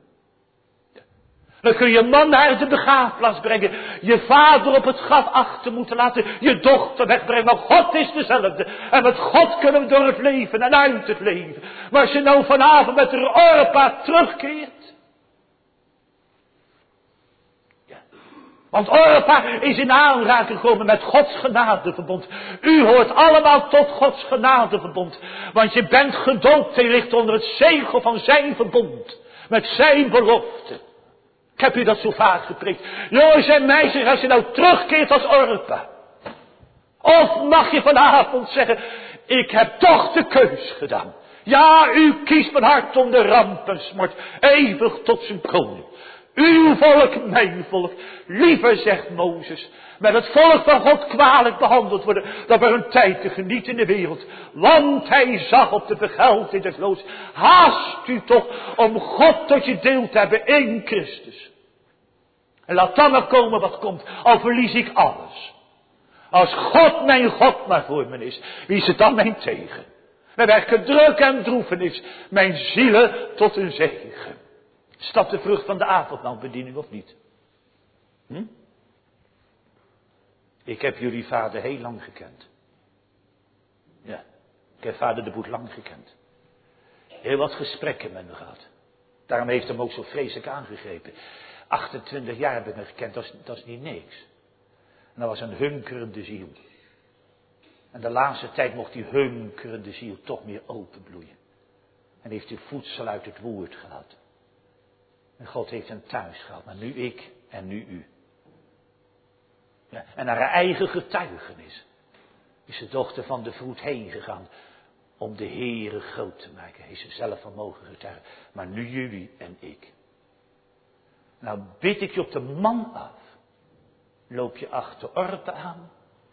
Speaker 1: Dan kun je man naar de begraafplaats brengen. Je vader op het graf achter moeten laten. Je dochter wegbrengen. Maar God is dezelfde. En met God kunnen we door het leven en uit het leven. Maar als je nou vanavond met de Orpa terugkeert. Want Orpa is in aanraking gekomen met Gods genadeverbond. U hoort allemaal tot Gods genadeverbond. Want je bent gedoopt en ligt onder het zegel van zijn verbond. Met zijn belofte. Ik heb u dat zo vaak gepreekt. Jongens en meisjes, als je nou terugkeert als Orpa. Of mag je vanavond zeggen, ik heb toch de keus gedaan. Ja, u kiest mijn hart om de ramp en smart. Eeuwig tot zijn koning. Uw volk, mijn volk. Liever, zegt Mozes, met het volk van God kwalijk behandeld worden, dan voor een tijd te genieten in de wereld. Want hij zag op de vergelding des loods. Haast u toch om God tot je deel te hebben in Christus. En laat dan maar komen wat komt, al verlies ik alles. Als God, mijn God, maar voor me is, wie is het dan mijn tegen? We werken druk en droefenis, mijn zielen tot een zegen. Is dat de vrucht van de avondmaalbediening of niet? Ik heb jullie vader heel lang gekend. Ja, ik heb vader de Boet lang gekend. Heel wat gesprekken met me gehad. Daarom heeft hem ook zo vreselijk aangegrepen. 28 jaar heb ik me gekend, dat is niet niks. En dat was een hunkerende ziel. En de laatste tijd mocht die hunkerende ziel toch meer openbloeien. En heeft hij voedsel uit het woord gehad. En God heeft hem thuis gehad, maar nu ik en nu u. Ja, en naar haar eigen getuigenis is de dochter van de vroed heen gegaan om de Heere groot te maken. Heeft ze zelf van mogen getuigen. Maar nu jullie en ik. Nou bid ik je op de man af. Loop je achter Orpa aan?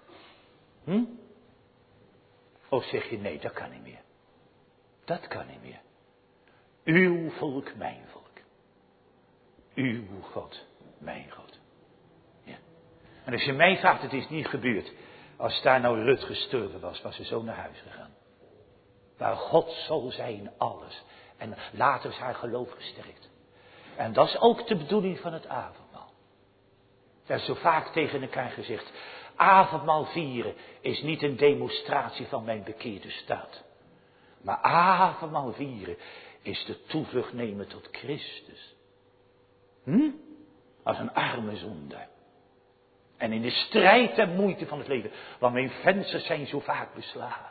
Speaker 1: Of zeg je nee, dat kan niet meer. Dat kan niet meer. Uw volk, mijn volk. Uw God, mijn God. Ja. En als je mij vraagt, het is niet gebeurd. Als daar nou Rut gestorven was ze zo naar huis gegaan. Waar God zal zijn, alles. En later is haar geloof gesterkt. En dat is ook de bedoeling van het avondmaal. Er is zo vaak tegen elkaar gezegd. Avondmaal vieren is niet een demonstratie van mijn bekeerde staat. Maar avondmaal vieren is de toevlucht nemen tot Christus. Als een arme zondaar. En in de strijd en moeite van het leven. Want mijn vensters zijn zo vaak beslagen.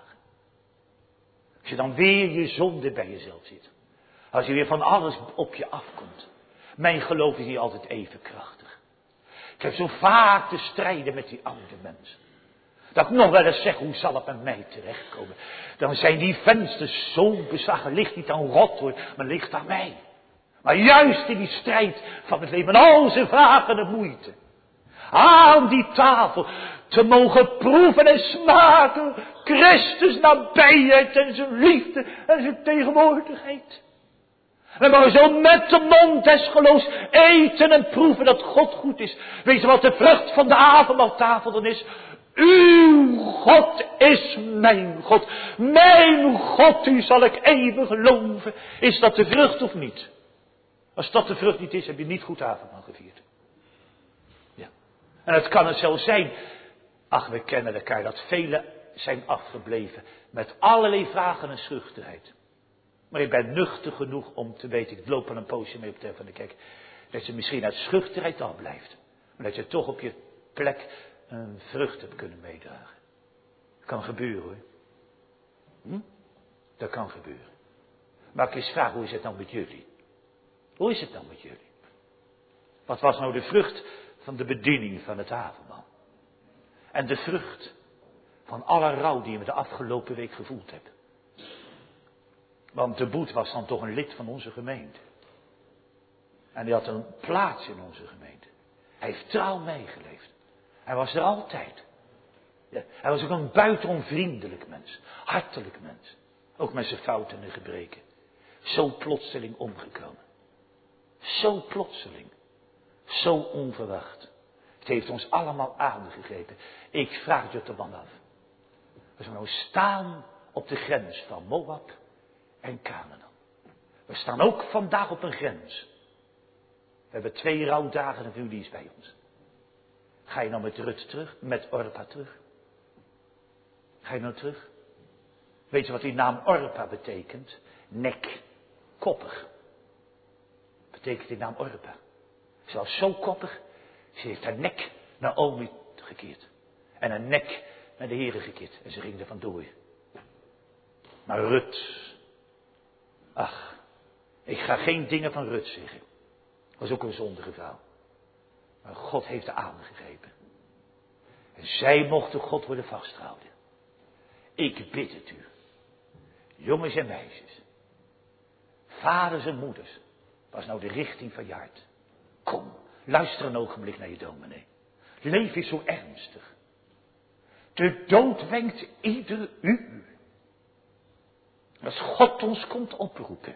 Speaker 1: Als je dan weer je zonde bij jezelf zit. Als je weer van alles op je afkomt. Mijn geloof is niet altijd even krachtig. Ik heb zo vaak te strijden met die oude mensen. Dat ik nog wel eens zeg, hoe zal het met mij terechtkomen? Dan zijn die vensters zo beslagen. Ligt niet aan God hoor, maar ligt aan mij. Maar juist in die strijd van het leven, al zijn vragen en moeite. Aan die tafel te mogen proeven en smaken. Christus nabijheid en zijn liefde en zijn tegenwoordigheid. We mogen zo met de mond des geloofs eten en proeven dat God goed is. Weet je wat de vrucht van de avondmaaltafel dan is? Uw God is mijn God. Mijn God, u zal ik eeuwig geloven. Is dat de vrucht of niet? Als dat de vrucht niet is, heb je niet goed avondmaal gevierd. Ja. En het kan het zelfs zijn. Ach, we kennen elkaar, dat velen zijn afgebleven met allerlei vragen en schuchterheid. Maar je bent nuchter genoeg om te weten, ik loop al een poosje mee op de van de kerk, dat je misschien uit schuchterheid afblijft. Maar dat je toch op je plek een vrucht hebt kunnen meedragen. Dat kan gebeuren hoor. Dat kan gebeuren. Maar ik eens vragen, hoe is het dan met jullie? Hoe is het dan met jullie? Wat was nou de vrucht van de bediening van het avondmaal? En de vrucht van alle rouw die je de afgelopen week gevoeld hebt. Want de Boet was dan toch een lid van onze gemeente. En die had een plaats in onze gemeente. Hij heeft trouw meegeleefd. Hij was er altijd. Ja, hij was ook een buitenom vriendelijk mens. Hartelijk mens. Ook met zijn fouten en gebreken. Zo plotseling omgekomen. Zo plotseling. Zo onverwacht. Het heeft ons allemaal aangegrepen. Ik vraag je er dan af. Als we nou staan op de grens van Moab en Canaan. We staan ook vandaag op een grens. We hebben 2 rouwdagen en jullie is bij ons. Ga je nou met Rut terug? Met Orpa terug? Ga je nou terug? Weet je wat die naam Orpa betekent? Nek. Koppig. Betekent die naam Orpa. Ze was zo koppig. Ze heeft haar nek naar Naomi gekeerd. En haar nek naar de Heere gekeerd. En ze ging er vandoor. Maar Rut. Ach. Ik ga geen dingen van Rut zeggen. Was ook een zondige vrouw. Maar God heeft haar aangegrepen. En zij mochten God worden vastgehouden. Ik bid het u. Jongens en meisjes. Vaders en moeders. Was nou de richting van je hart. Kom, luister een ogenblik naar je dominee. Leef is zo ernstig. De dood wenkt ieder uur. Als God ons komt oproepen.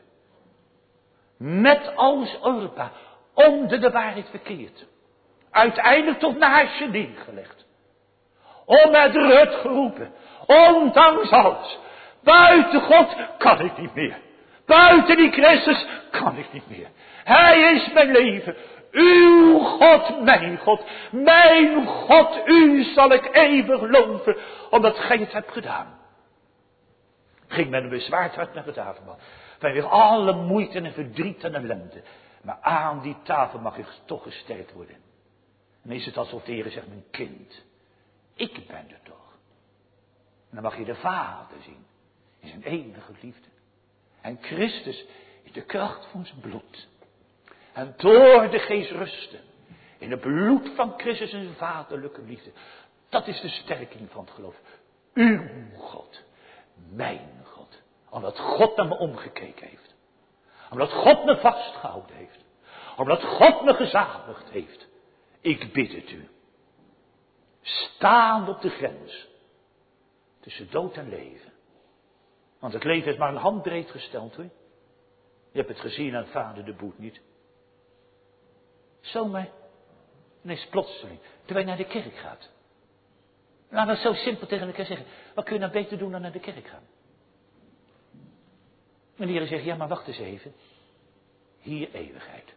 Speaker 1: Met als Orpa. Onder de waarheid verkeerd. Uiteindelijk tot naast je neergelegd. Om met Rut geroepen. Ondanks alles. Buiten God kan ik niet meer. Buiten die Christus kan ik niet meer. Hij is mijn leven. Uw God, mijn God. Mijn God, u zal ik eeuwig loven. Omdat gij het hebt gedaan. Ging met een bezwaard hart naar het avondmaal. Vanwege alle moeite en verdriet en ellende. Maar aan die tafel mag ik toch gesterkt worden. En dan is het alsof de Heer zegt, mijn kind. Ik ben er toch. En dan mag je de Vader zien. In zijn eeuwige liefde. En Christus in de kracht van zijn bloed. En door de geest rusten. In het bloed van Christus en zijn vaderlijke liefde. Dat is de sterking van het geloof. Uw God. Mijn God. Omdat God naar me omgekeken heeft. Omdat God me vastgehouden heeft. Omdat God me gezaligd heeft. Ik bid het u. Staan op de grens. Tussen dood en leven. Want het leven is maar een handbreed gesteld hoor. Je hebt het gezien aan vader de Boet niet. Zomaar. Ineens plotseling. Terwijl je naar de kerk gaat. Laten we het zo simpel tegen elkaar zeggen. Wat kun je nou beter doen dan naar de kerk gaan? En de Heer zegt, ja maar wacht eens even. Hier eeuwigheid.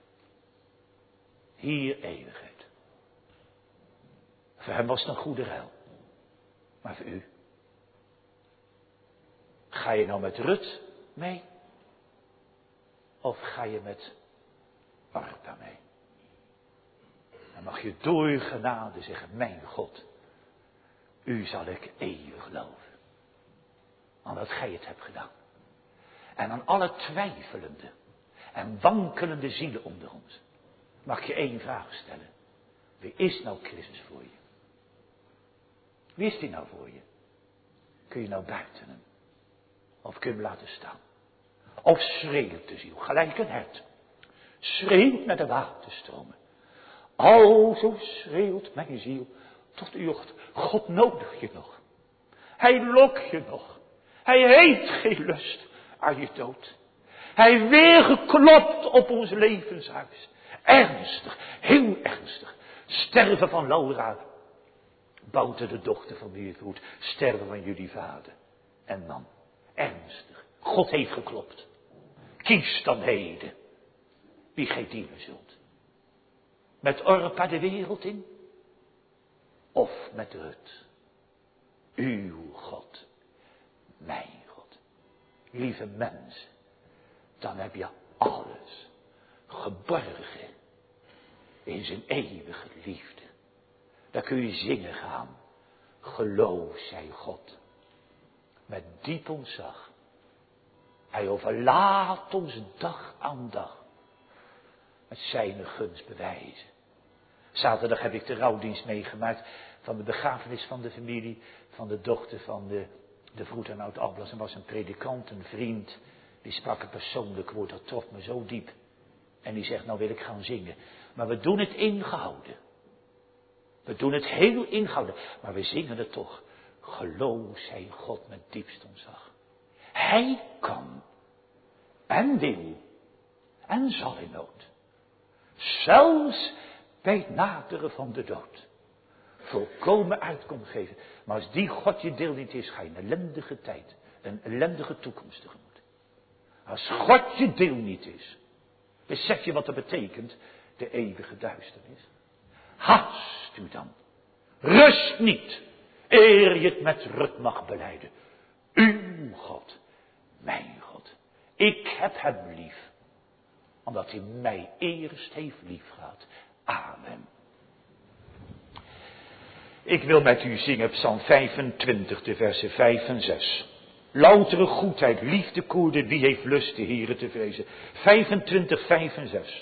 Speaker 1: Hier eeuwigheid. Voor hem was het een goede ruil. Maar voor u. Ga je nou met Rut mee? Of ga je met Arpa mee? Dan mag je door genade zeggen, mijn God. U zal ik eeuwig loven. Omdat gij het hebt gedaan. En aan alle twijfelende en wankelende zielen onder ons. Mag je één vraag stellen. Wie is nou Christus voor je? Wie is die nou voor je? Kun je nou buiten hem? Of kun je hem laten staan? Of schreeuwt de ziel, gelijk een hert. Schreeuwt naar de waterstromen. Alzo schreeuwt mijn ziel tot uw ochtend. God nodig je nog. Hij lokt je nog. Hij heeft geen lust aan je dood. Hij weer geklopt op ons levenshuis. Ernstig, heel ernstig. Sterven van Laura. Bouwte de dochter van de Heervoet. Sterven van jullie vader. En man, ernstig. God heeft geklopt. Kies dan heden. Wie gij dienen zult. Met Orpa de wereld in. Of met Rut. Uw God. Mijn God. Lieve mensen. Dan heb je alles geborgen in zijn eeuwige liefde. Dan kun je zingen gaan. Geloof zij God. Met diep ontzag. Hij overlaat ons dag aan dag. Met zijn gunst bewijzen. Zaterdag heb ik de rouwdienst meegemaakt van de begrafenis van de familie van de dochter van de vroed en oud Ablas. En was een predikant, een vriend. Die sprak een persoonlijk woord, dat trof me zo diep. En die zegt, nou wil ik gaan zingen. Maar we doen het ingehouden. We doen het heel ingehouden. Maar we zingen het toch. Geloof zij God met diepst ontzag. Hij kan. En wil. En zal in nood. Zelfs bij het naderen van de dood. Volkomen uitkomst geven. Maar als die God je deel niet is, ga je een ellendige tijd. Een ellendige toekomst tegemoet. Als God je deel niet is. Besef je wat dat betekent? De eeuwige duisternis. Haast u dan. Rust niet. Eer je het met Rut mag belijden. Uw God. Mijn God. Ik heb hem lief. Omdat hij mij eerst heeft liefgehad. Amen. Ik wil met u zingen Psalm 25, de versen 5 en 6. Loutere goedheid, liefde koerde, wie heeft lust de Heere te vrezen. 25, 5 en 6.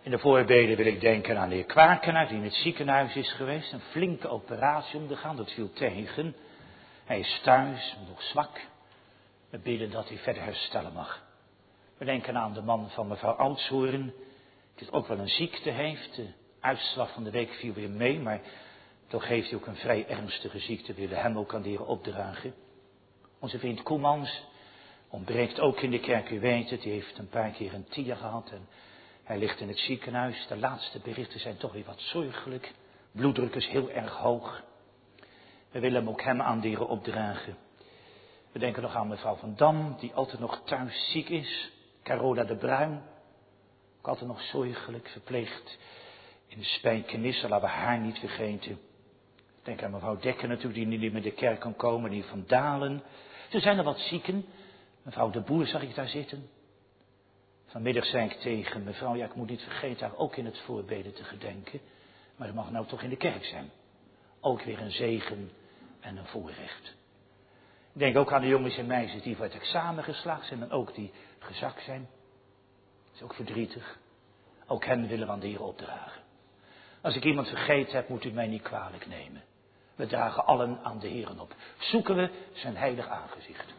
Speaker 1: In de voorbeden wil ik denken aan de heer Kwakenaar die in het ziekenhuis is geweest. Een flinke operatie ondergaan, dat viel tegen. Hij is thuis, nog zwak. We bidden dat hij verder herstellen mag. We denken aan de man van mevrouw Oudshoorn, die ook wel een ziekte heeft. De uitslag van de week viel weer mee, maar toch heeft hij ook een vrij ernstige ziekte. We willen hem ook aan de Heer opdragen. Onze vriend Koemans ontbreekt ook in de kerk, u weet het. Die heeft een paar keer een TIA gehad en hij ligt in het ziekenhuis. De laatste berichten zijn toch weer wat zorgelijk. Bloeddruk is heel erg hoog. We willen hem ook hem aan de Heer opdragen. We denken nog aan mevrouw Van Dam, die altijd nog thuis ziek is. Carola de Bruin, ook altijd nog zorgelijk, verpleegd in de Spijkenisse, laten we haar niet vergeten. Denk aan mevrouw Dekker natuurlijk, die niet meer de kerk kan komen, die Van Dalen. Er zijn er wat zieken. Mevrouw de Boer zag ik daar zitten. Vanmiddag zei ik tegen mevrouw, ja, ik moet niet vergeten haar ook in het voorbeden te gedenken. Maar u mag nou toch in de kerk zijn. Ook weer een zegen en een voorrecht. Ik denk ook aan de jongens en meisjes die voor het examen geslaagd zijn en ook die gezakt zijn. Dat is ook verdrietig. Ook hen willen we aan de Heer opdragen. Als ik iemand vergeten heb, moet u mij niet kwalijk nemen. We dragen allen aan de Heer op. Zoeken we zijn heilig aangezicht.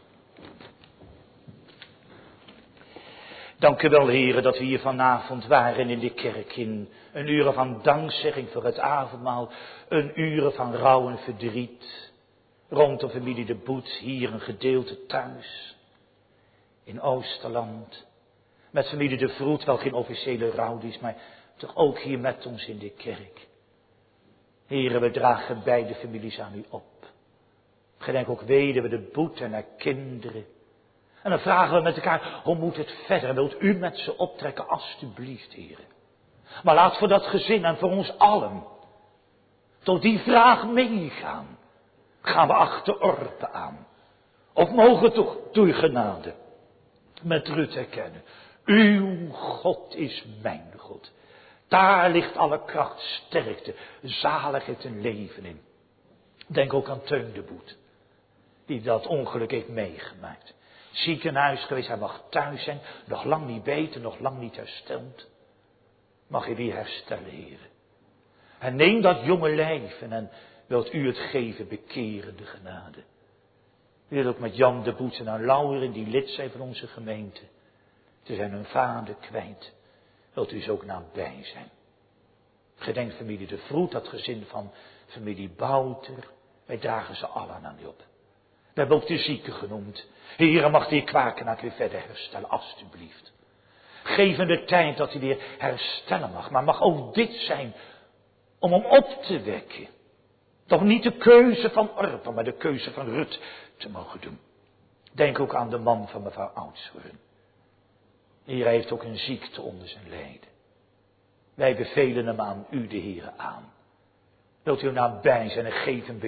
Speaker 1: Dank u wel, heren, dat we hier vanavond waren in de kerk in een uur van dankzegging voor het avondmaal. Een uur van rouw en verdriet. Rond de familie de Boet, hier een gedeelte thuis. In Oosterland. Met familie de Vroet, wel geen officiële rouwdienst, maar toch ook hier met ons in de kerk. Heren, we dragen beide families aan u op. Gedenk ook weduwe de Boet en haar kinderen. En dan vragen we met elkaar, hoe moet het verder? Wilt u met ze optrekken, alstublieft, heren. Maar laat voor dat gezin en voor ons allen tot die vraag meegaan. Gaan we achter Orpen aan? Of mogen toch door uw genade met Rut erkennen? Uw God is mijn God. Daar ligt alle kracht, sterkte, zaligheid en leven in. Denk ook aan Teun de Boet, die dat ongeluk heeft meegemaakt. Ziekenhuis geweest, hij mag thuis zijn, nog lang niet beter, nog lang niet hersteld. Mag hij weer herstellen, heren. En neem dat jonge leven en wilt u het geven, bekerende genade. U wilt ook met Jan de Boet en aan Lauren, die lid zijn van onze gemeente. Ze zijn hun vader kwijt. Wilt u ze ook nabij zijn. Gedenk familie de Vroet, dat gezin van familie Bouter. Wij dragen ze allen aan u op. We hebben ook de zieken genoemd. Heere, mag die Kwakenaar weer verder herstellen, alstublieft. Geef hem de tijd dat hij weer herstellen mag. Maar mag ook dit zijn om hem op te wekken. Toch niet de keuze van Orpen, maar de keuze van Rut te mogen doen. Denk ook aan de man van mevrouw Oudshoorn. Hier heeft ook een ziekte onder zijn lijden. Wij bevelen hem aan u, de Heere, aan. Wilt u hem nabij zijn en geef hem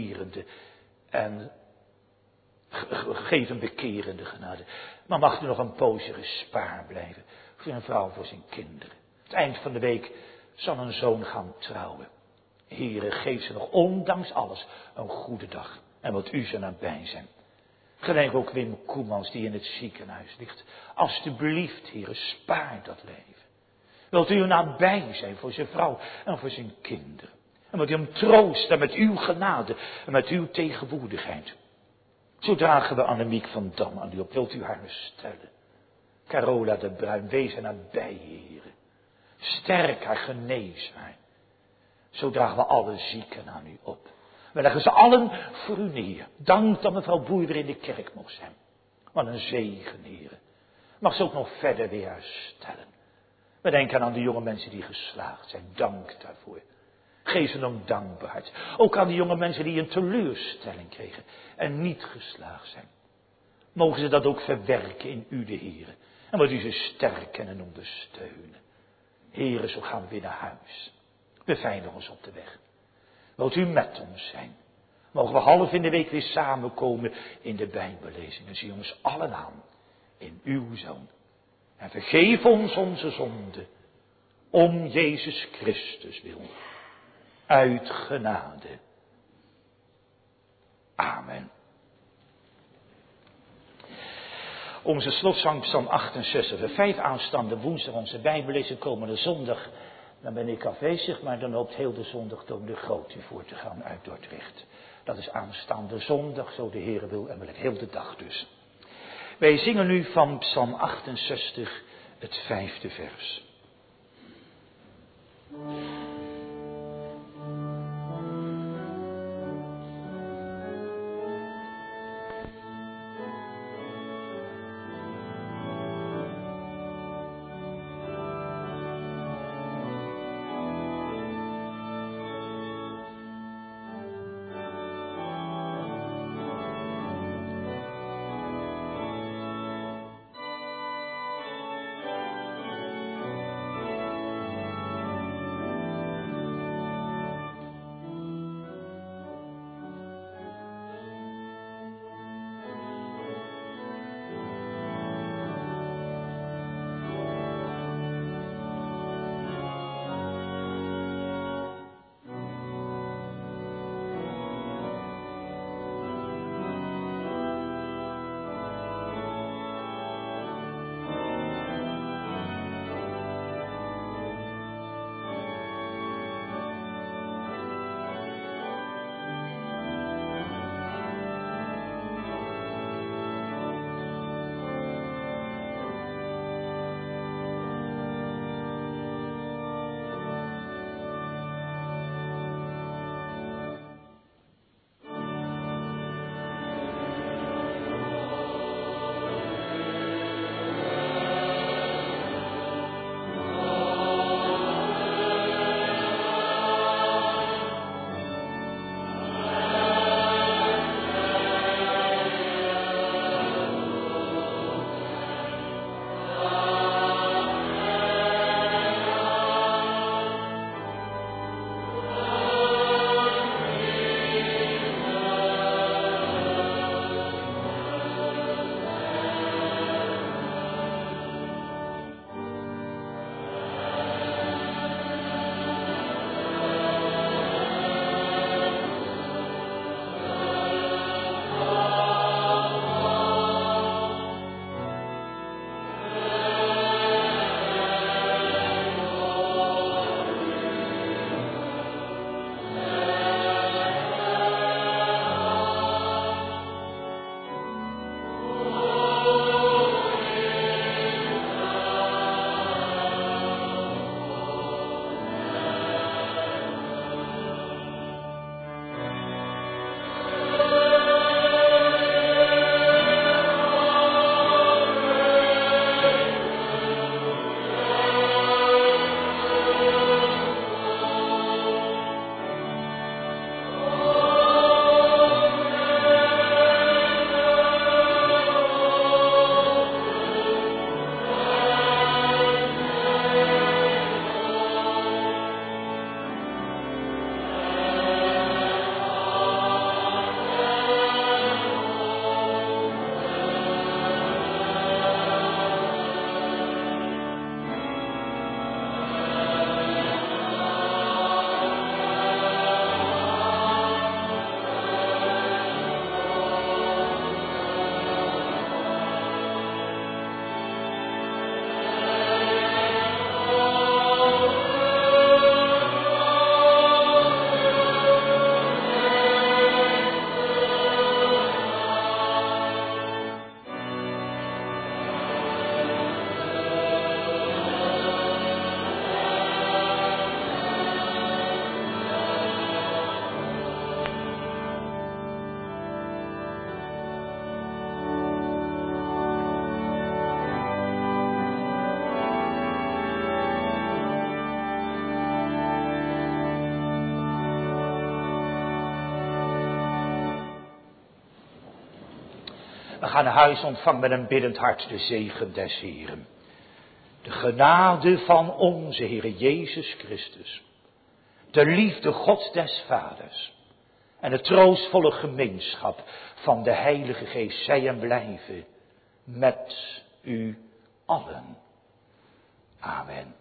Speaker 1: bekerende genade. Maar mag u nog een poosje gespaard blijven voor een vrouw, voor zijn kinderen. Het eind van de week zal een zoon gaan trouwen. Heere, geef ze nog ondanks alles een goede dag. En wilt u ze nabij zijn. Gedenk ook Wim Koemans die in het ziekenhuis ligt. Alsjeblieft, Heere, spaar dat leven. Wilt u er nabij zijn voor zijn vrouw en voor zijn kinderen. En wilt u hem troosten met uw genade en met uw tegenwoordigheid. Zo dragen we Annemiek van Dam aan u op. Wilt u haar stellen? Carola de Bruin, wees er nabij, Heere. Sterk haar, genees haar. Zo dragen we alle zieken aan u op. We leggen ze allen voor u neer. Dank dat mevrouw Boer weer in de kerk mocht zijn. Wat een zegen, Heere. Mag ze ook nog verder weer herstellen. We denken aan de jonge mensen die geslaagd zijn. Dank daarvoor. Geef ze nog dankbaarheid. Ook aan de jonge mensen die een teleurstelling kregen en niet geslaagd zijn. Mogen ze dat ook verwerken in u, de Heere. En wat u ze sterken en ondersteunen. Heere, zo gaan we weer naar huis. Beveiligen ons op de weg. Wilt u met ons zijn? Mogen we half in de week weer samenkomen in de Bijbellezing. En zie ons allen aan in uw Zoon. En vergeef ons onze zonde. Om Jezus Christus wil. Uit genade. Amen. Onze slotzang Psalm 68, vers 5 aanstaande woensdag onze Bijbellezen komende zondag. Dan ben ik afwezig, maar dan loopt heel de zondag Toon de Groot u voor te gaan uit Dordrecht. Dat is aanstaande zondag, zo de Heer wil, en wel heel de dag dus. Wij zingen nu van Psalm 68 het 5e vers. We gaan naar huis, ontvang met een biddend hart de zegen des Heeren. De genade van onze Heere Jezus Christus. De liefde God des Vaders. En de troostvolle gemeenschap van de Heilige Geest zij en blijven met u allen. Amen.